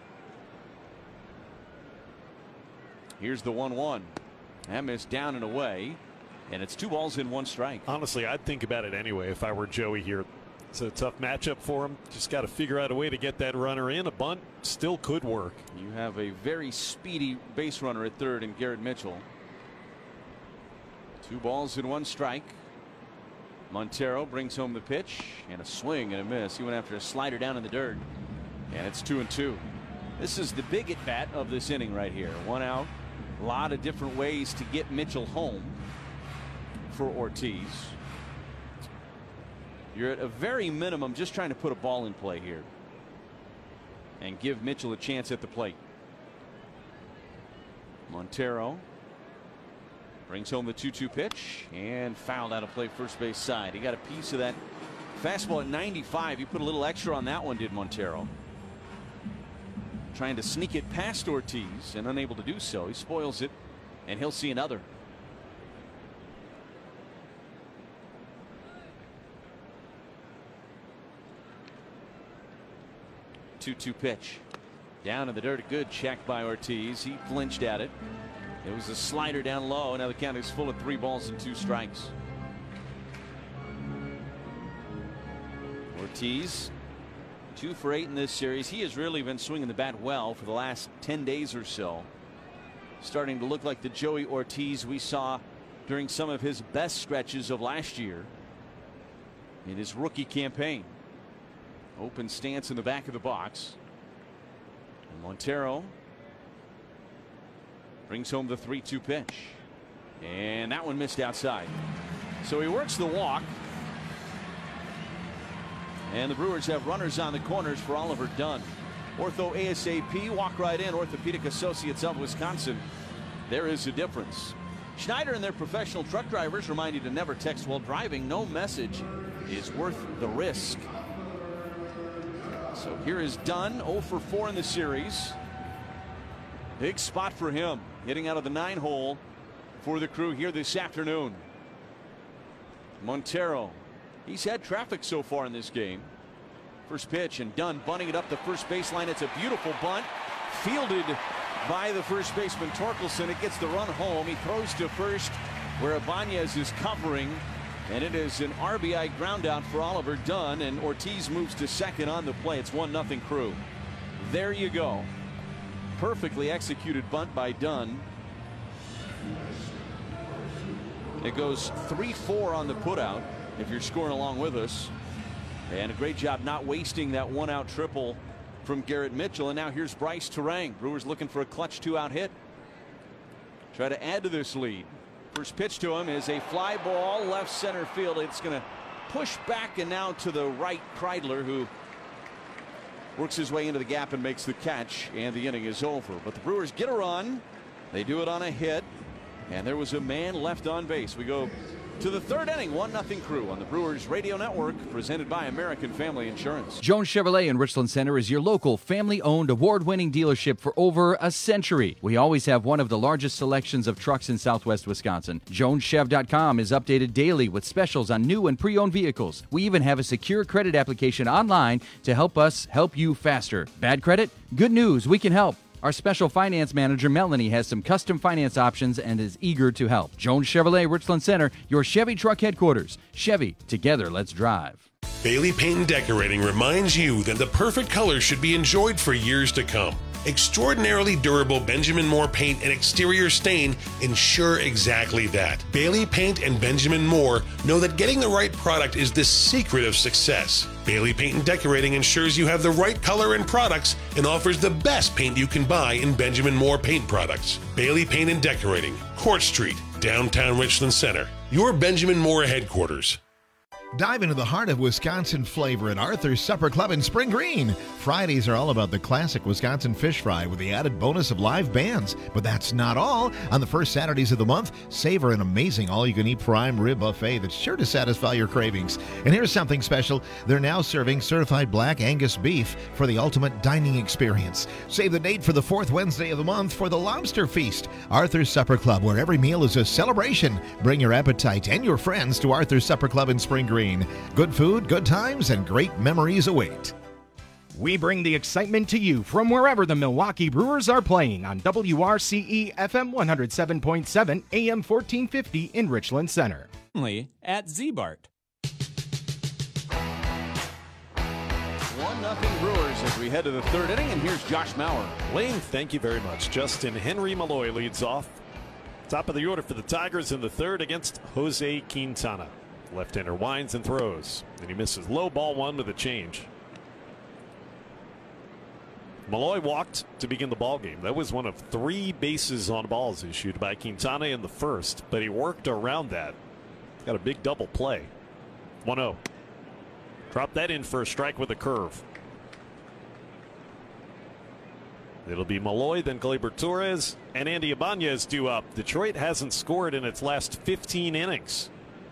Here's the one one. That missed down and away, and it's two balls in one strike. Honestly, I'd think about it anyway if I were Joey here. It's a tough matchup for him. Just got to figure out a way to get that runner in. A bunt still could work. You have a very speedy base runner at third in Garrett Mitchell. Two balls in one strike. Montero brings home the pitch, and a swing and a miss. He went after a slider down in the dirt, and it's two and two. This is the big at bat of this inning right here. One out. A lot of different ways to get Mitchell home for Ortiz. You're at a very minimum just trying to put a ball in play here and give Mitchell a chance at the plate. Montero brings home the two two pitch and fouled out of play first base side. He got a piece of that fastball at ninety-five. He put a little extra on that one, did Montero. Trying to sneak it past Ortiz and unable to do so. He spoils it, and he'll see another. two two pitch. Down in the dirt. A good check by Ortiz. He flinched at it. It was a slider down low. Now the count is full of three balls and two strikes. Ortiz, two for eight in this series. He has really been swinging the bat well for the last ten days or so. Starting to look like the Joey Ortiz we saw during some of his best stretches of last year in his rookie campaign. Open stance in the back of the box. And Montero brings home the three two pitch. And that one missed outside. So he works the walk. And the Brewers have runners on the corners for Oliver Dunn. Ortho ASAP, walk right in. Orthopedic Associates of Wisconsin. There is a difference. Schneider and their professional truck drivers remind you to never text while driving. No message is worth the risk. So here is Dunn, oh for four in the series. Big spot for him, hitting out of the nine hole for the Crew here this afternoon. Montero, he's had traffic so far in this game. First pitch, and Dunn bunting it up the first baseline. It's a beautiful bunt, fielded by the first baseman Torkelson. It gets the run home. He throws to first where Ibanez is covering. And it is an R B I ground out for Oliver Dunn, and Ortiz moves to second on the play. It's one nothing Crew. There you go. Perfectly executed bunt by Dunn. It goes three four on the putout if you're scoring along with us. And a great job not wasting that one out triple from Garrett Mitchell. And now here's Bryce Terang. Brewers looking for a clutch two out hit. Try to add to this lead. First pitch to him is a fly ball left center field. It's going to push back and now to the right. Kreidler, who works his way into the gap and makes the catch, and the inning is over. But the Brewers get a run. They do it on a hit, and there was a man left on base. We go to the third inning, one nothing Crew on the Brewers Radio Network, presented by American Family Insurance. Jones Chevrolet in Richland Center is your local family-owned, award-winning dealership for over a century. We always have one of the largest selections of trucks in southwest Wisconsin. Jones Chev dot com is updated daily with specials on new and pre-owned vehicles. We even have a secure credit application online to help us help you faster. Bad credit? Good news, we can help. Our special finance manager, Melanie, has some custom finance options and is eager to help. Jones Chevrolet, Richland Center, your Chevy truck headquarters. Chevy, together, let's drive. Bailey Paint and Decorating reminds you that the perfect color should be enjoyed for years to come. Extraordinarily durable Benjamin Moore paint and exterior stain ensure exactly that. Bailey Paint and Benjamin Moore know that getting the right product is the secret of success. Bailey Paint and Decorating ensures you have the right color and products and offers the best paint you can buy in Benjamin Moore paint products. Bailey Paint and Decorating, Court Street, downtown Richland Center. Your Benjamin Moore headquarters. Dive into the heart of Wisconsin flavor at Arthur's Supper Club in Spring Green. Fridays are all about the classic Wisconsin fish fry with the added bonus of live bands. But that's not all. On the first Saturdays of the month, savor an amazing all-you-can-eat prime rib buffet that's sure to satisfy your cravings. And here's something special. They're now serving certified black Angus beef for the ultimate dining experience. Save the date for the fourth Wednesday of the month for the Lobster Feast. Arthur's Supper Club, where every meal is a celebration. Bring your appetite and your friends to Arthur's Supper Club in Spring Green. Good food, good times, and great memories await. We bring the excitement to you from wherever the Milwaukee Brewers are playing on W R C E F M one oh seven point seven, A M fourteen fifty in Richland Center. At Z-Bart. one nothing Brewers as we head to the third inning, and here's Josh Mauer. Lane, thank you very much. Justin Henry Malloy leads off. Top of the order for the Tigers in the third against Jose Quintana. Left-hander winds and throws, and he misses low ball one with a change. Malloy walked to begin the ball game. That was one of three bases on balls issued by Quintana in the first, but he worked around that. Got a big double play. one oh. Drop that in for a strike with a curve. It'll be Malloy, then Gleyber Torres, and Andy Ibanez due up. Detroit hasn't scored in its last fifteen innings.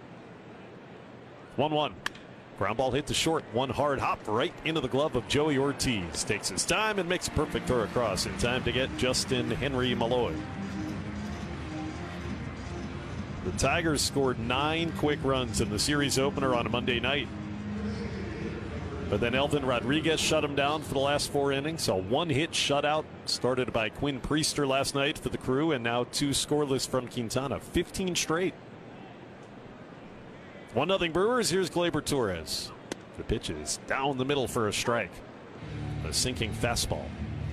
one one. Ground ball hit to short. One hard hop right into the glove of Joey Ortiz. Takes his time and makes a perfect throw across in time to get Justin Henry Malloy. The Tigers scored nine quick runs in the series opener on a Monday night. But then Elvin Rodriguez shut him down for the last four innings. A one-hit shutout started by Quinn Priester last night for the Crew, and now two scoreless from Quintana. fifteen straight. one nothing Brewers. Here's Gleyber Torres. The pitch is down the middle for a strike. A sinking fastball.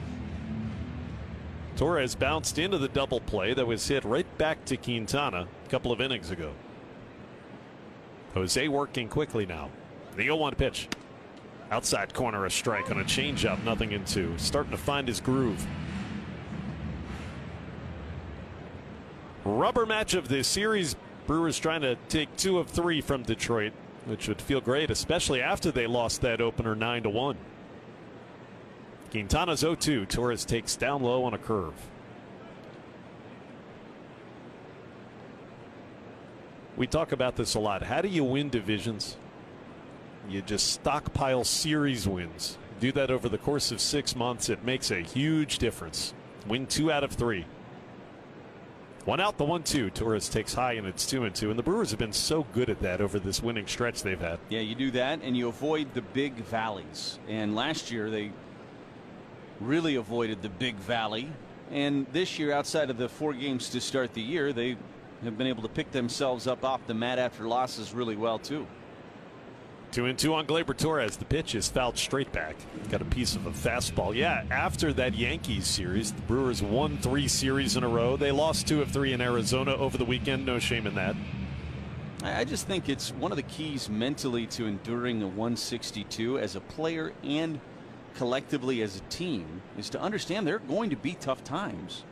Torres bounced into the double play that was hit right back to Quintana a couple of innings ago. Jose working quickly now. The oh one pitch. Outside corner, a strike on a changeup, nothing in two. Starting to find his groove. Rubber match of this series. Brewers trying to take two of three from Detroit, which would feel great, especially after they lost that opener nine to one. Quintana's oh two. Torres takes down low on a curve. We talk about this a lot. How do you win divisions? You just stockpile series wins. Do that over the course of six months. It makes a huge difference. Win two out of three. One out, the one two. Torres takes high, and it's two and two. And the Brewers have been so good at that over this winning stretch they've had. Yeah, you do that, and you avoid the big valleys. And last year they really avoided the big valley. And this year, outside of the four games to start the year, they have been able to pick themselves up off the mat after losses really well, too. Two and two on Gleyber Torres. The pitch is fouled straight back. Got a piece of a fastball. Yeah, after that Yankees series, the Brewers won three series in a row. They lost two of three in Arizona over the weekend. No shame in that. I just think it's one of the keys mentally to enduring a one sixty-two as a player and collectively as a team is to understand there are going to be tough times.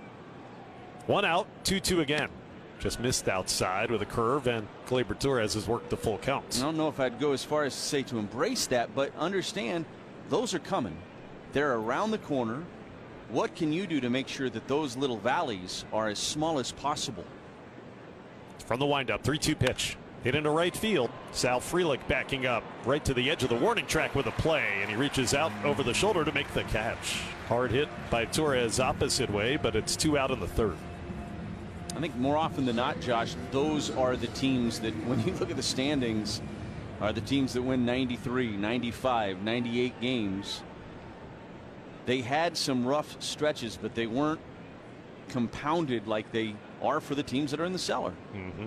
One out, two two again. Just missed outside with a curve, and Gleyber Torres has worked the full count. I don't know if I'd go as far as to say to embrace that, but understand those are coming. They're around the corner. What can you do to make sure that those little valleys are as small as possible? From the windup, three two pitch. Hit into right field. Sal Frelick backing up right to the edge of the warning track with a play, and he reaches out over the shoulder to make the catch. Hard hit by Torres opposite way, but it's two out in the third. I think more often than not, Josh, those are the teams that, when you look at the standings, are the teams that win ninety-three, ninety-five, ninety-eight games. They had some rough stretches, but they weren't compounded like they are for the teams that are in the cellar. Mm-hmm.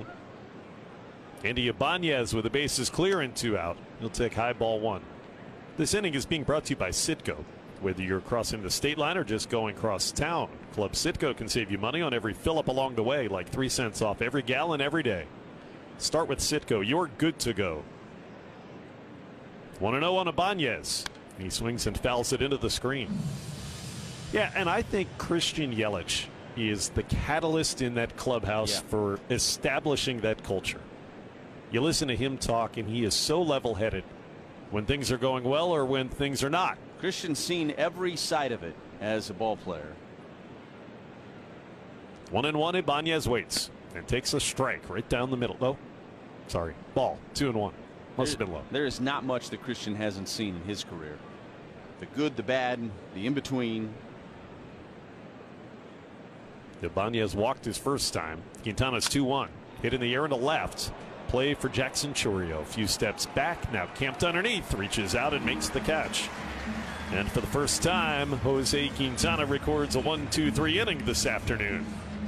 Andy Ibanez with the bases clear and two out. He'll take high ball one. This inning is being brought to you by Citgo. Whether you're crossing the state line or just going across town, Club Citgo can save you money on every fill up along the way, like three cents off every gallon every day. Start with Citgo. You're good to go. one and oh on Ibanez. He swings and fouls it into the screen. Yeah, and I think Christian Yelich is the catalyst in that clubhouse yeah. for establishing that culture. You listen to him talk, and he is so level-headed when things are going well or when things are not. Christian's seen every side of it as a ball player. One and one, Ibanez waits and takes a strike right down the middle. Oh, sorry, ball, two and one. Must have been low. There is not much that Christian hasn't seen in his career. The good, the bad, the in-between. Ibanez walked his first time. Quintana's two one. Hit in the air and to left. Play for Jackson Chourio. A few steps back. Now camped underneath. Reaches out and makes the catch. And for the first time, Jose Quintana records a one two three inning this afternoon.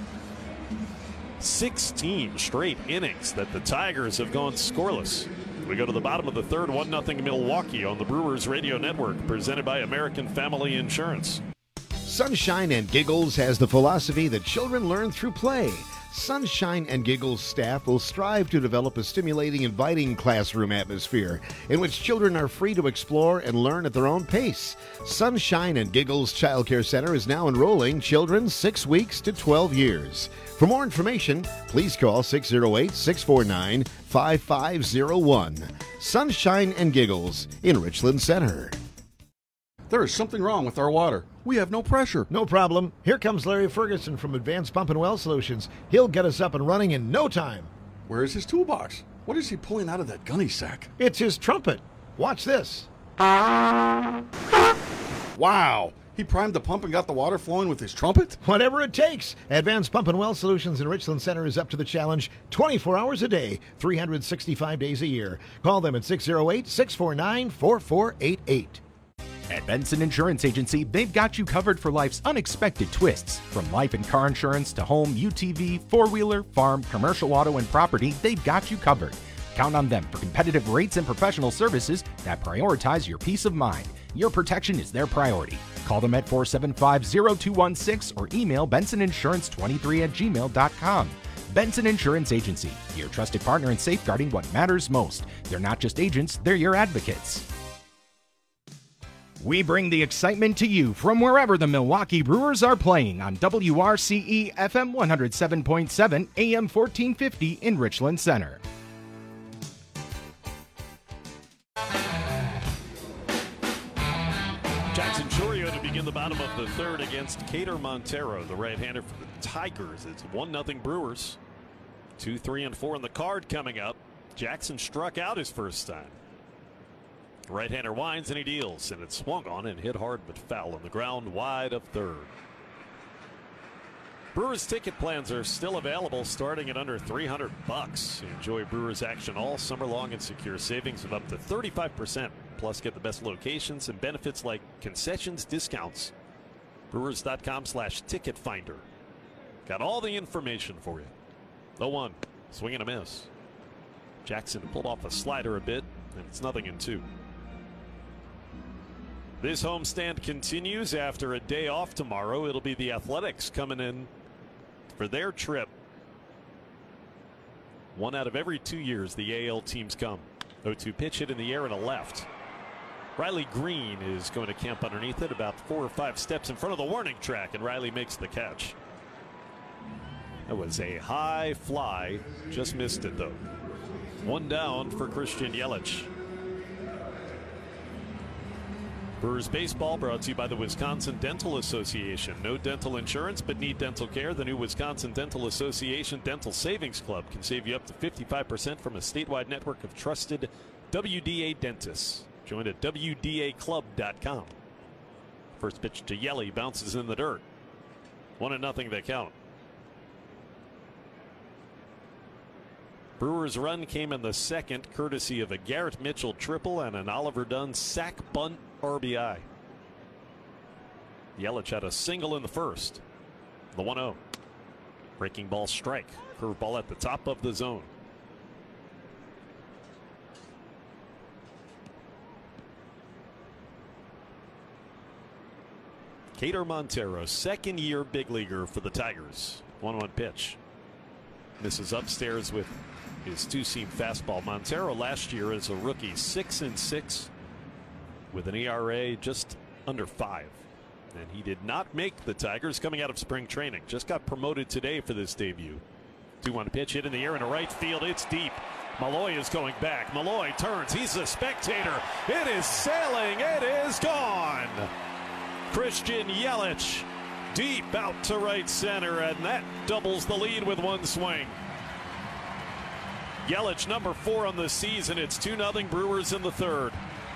sixteen straight innings that the Tigers have gone scoreless. We go to the bottom of the third, one nothing Milwaukee on the Brewers Radio Network, presented by American Family Insurance. Sunshine and Giggles has the philosophy that children learn through play. Sunshine and Giggles staff will strive to develop a stimulating, inviting classroom atmosphere in which children are free to explore and learn at their own pace. Sunshine and Giggles Child Care Center is now enrolling children six weeks to twelve years. For more information, please call six oh eight, six four nine, five five oh one. Sunshine and Giggles in Richland Center. There is something wrong with our water. We have no pressure. No problem. Here comes Larry Ferguson from Advanced Pump and Well Solutions. He'll get us up and running in no time. Where is his toolbox? What is he pulling out of that gunny sack? It's his trumpet. Watch this. Wow. He primed the pump and got the water flowing with his trumpet? Whatever it takes. Advanced Pump and Well Solutions in Richland Center is up to the challenge twenty-four hours a day, three hundred sixty-five days a year. Call them at six oh eight, six four nine, four four eight eight. At Benson Insurance Agency, they've got you covered for life's unexpected twists. From life and car insurance to home, U T V, four-wheeler, farm, commercial auto, and property, they've got you covered. Count on them for competitive rates and professional services that prioritize your peace of mind. Your protection is their priority. Call them at four seven five, zero two one six or email benson insurance twenty-three at gmail dot com. Benson Insurance Agency, your trusted partner in safeguarding what matters most. They're not just agents, they're your advocates. We bring the excitement to you from wherever the Milwaukee Brewers are playing on W R C E F M one oh seven point seven, A M fourteen fifty in Richland Center. Jackson Chourio to begin the bottom of the third against Cater Montero, the right-hander for the Tigers. It's one nothing Brewers. Two, three, and four in the card coming up. Jackson struck out his first time. Right-hander winds and he deals, and it swung on and hit hard but foul on the ground wide of third. Brewers ticket plans are still available starting at under three hundred bucks. Enjoy Brewers action all summer long and secure savings of up to thirty-five percent. Plus get the best locations and benefits like concessions, discounts. Brewers.com slash ticket finder. Got all the information for you. The one, swing and a miss. Jackson pulled off a slider a bit, and it's nothing in two. This homestand continues after a day off tomorrow. It'll be the Athletics coming in for their trip. One out of every two years the A L teams come. oh two pitch hit in the air and a left. Riley Green is going to camp underneath it about four or five steps in front of the warning track, and Riley makes the catch. That was a high fly. Just missed it though. One down for Christian Yelich. Brewers baseball brought to you by the Wisconsin Dental Association. No dental insurance, but need dental care. The new Wisconsin Dental Association Dental Savings Club can save you up to fifty-five percent from a statewide network of trusted W D A dentists. Join at W D A club dot com. First pitch to Yelly, bounces in the dirt. One and nothing they count. Brewers' run came in the second, courtesy of a Garrett Mitchell triple and an Oliver Dunn sac bunt R B I. Yelich had a single in the first. The one oh. Breaking ball strike. Curveball at the top of the zone. Cater Montero, second year big leaguer for the Tigers. one one pitch. Misses upstairs with his two-seam fastball. Montero last year as a rookie, six and six with an E R A just under five. And he did not make the Tigers coming out of spring training. Just got promoted today for this debut. two one pitch hit in the air into right field. It's deep. Malloy is going back. Malloy turns. He's a spectator. It is sailing. It is gone. Christian Yelich deep out to right center, and that doubles the lead with one swing. Yelich, number four on the season. It's two nothing Brewers in the third.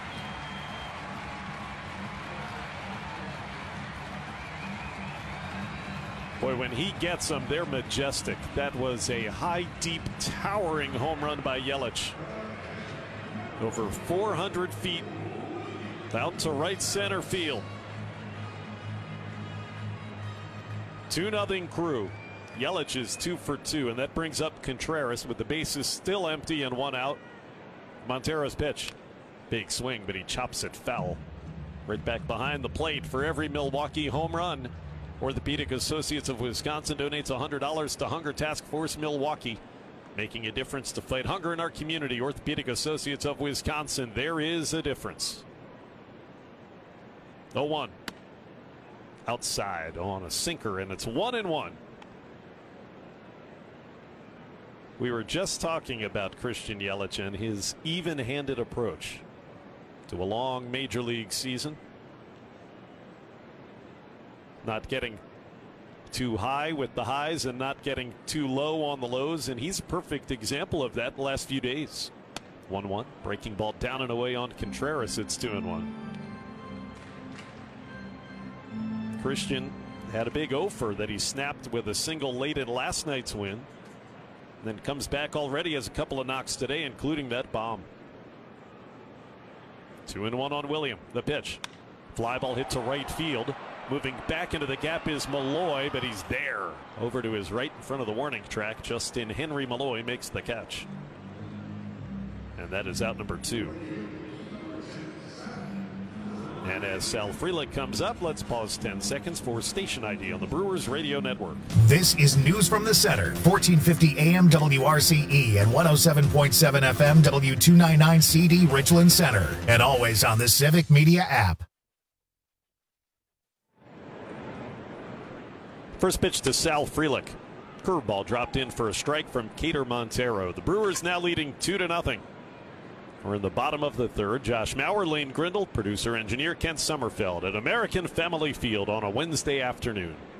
Boy, when he gets them, they're majestic. That was a high, deep, towering home run by Yelich. Over four hundred feet out to right center field. two nothing Crew. Yelich is two for two, and that brings up Contreras with the bases still empty and one out. Montero's pitch. Big swing, but he chops it foul. Right back behind the plate for every Milwaukee home run. Orthopedic Associates of Wisconsin donates one hundred dollars to Hunger Task Force Milwaukee. Making a difference to fight hunger in our community. Orthopedic Associates of Wisconsin. There is a difference. oh one. Outside on a sinker, and it's one and one. We were just talking about Christian Yelich and his even-handed approach to a long major league season. Not getting too high with the highs and not getting too low on the lows, and he's a perfect example of that the last few days. one one. Breaking ball down and away on Contreras. It's two and one. Christian had a big offer that he snapped with a single late in last night's win. Then comes back already as a couple of knocks today, including that bomb. Two and one on William. The pitch. Fly ball hit to right field. Moving back into the gap is Malloy, but he's there. Over to his right in front of the warning track. Justin Henry Malloy makes the catch. And that is out number two. And as Sal Frelick comes up, let's pause ten seconds for station I D on the Brewers Radio Network. This is News from the Center, fourteen fifty A M W R C E and one oh seven point seven F M W two ninety-nine C D Richland Center. And always on the Civic Media app. First pitch to Sal Frelick. Curveball dropped in for a strike from Cater Montero. The Brewers now leading two to nothing. We're in the bottom of the third. Josh Maurer, Lane Grindle, producer engineer Kent Sommerfeld at American Family Field on a Wednesday afternoon.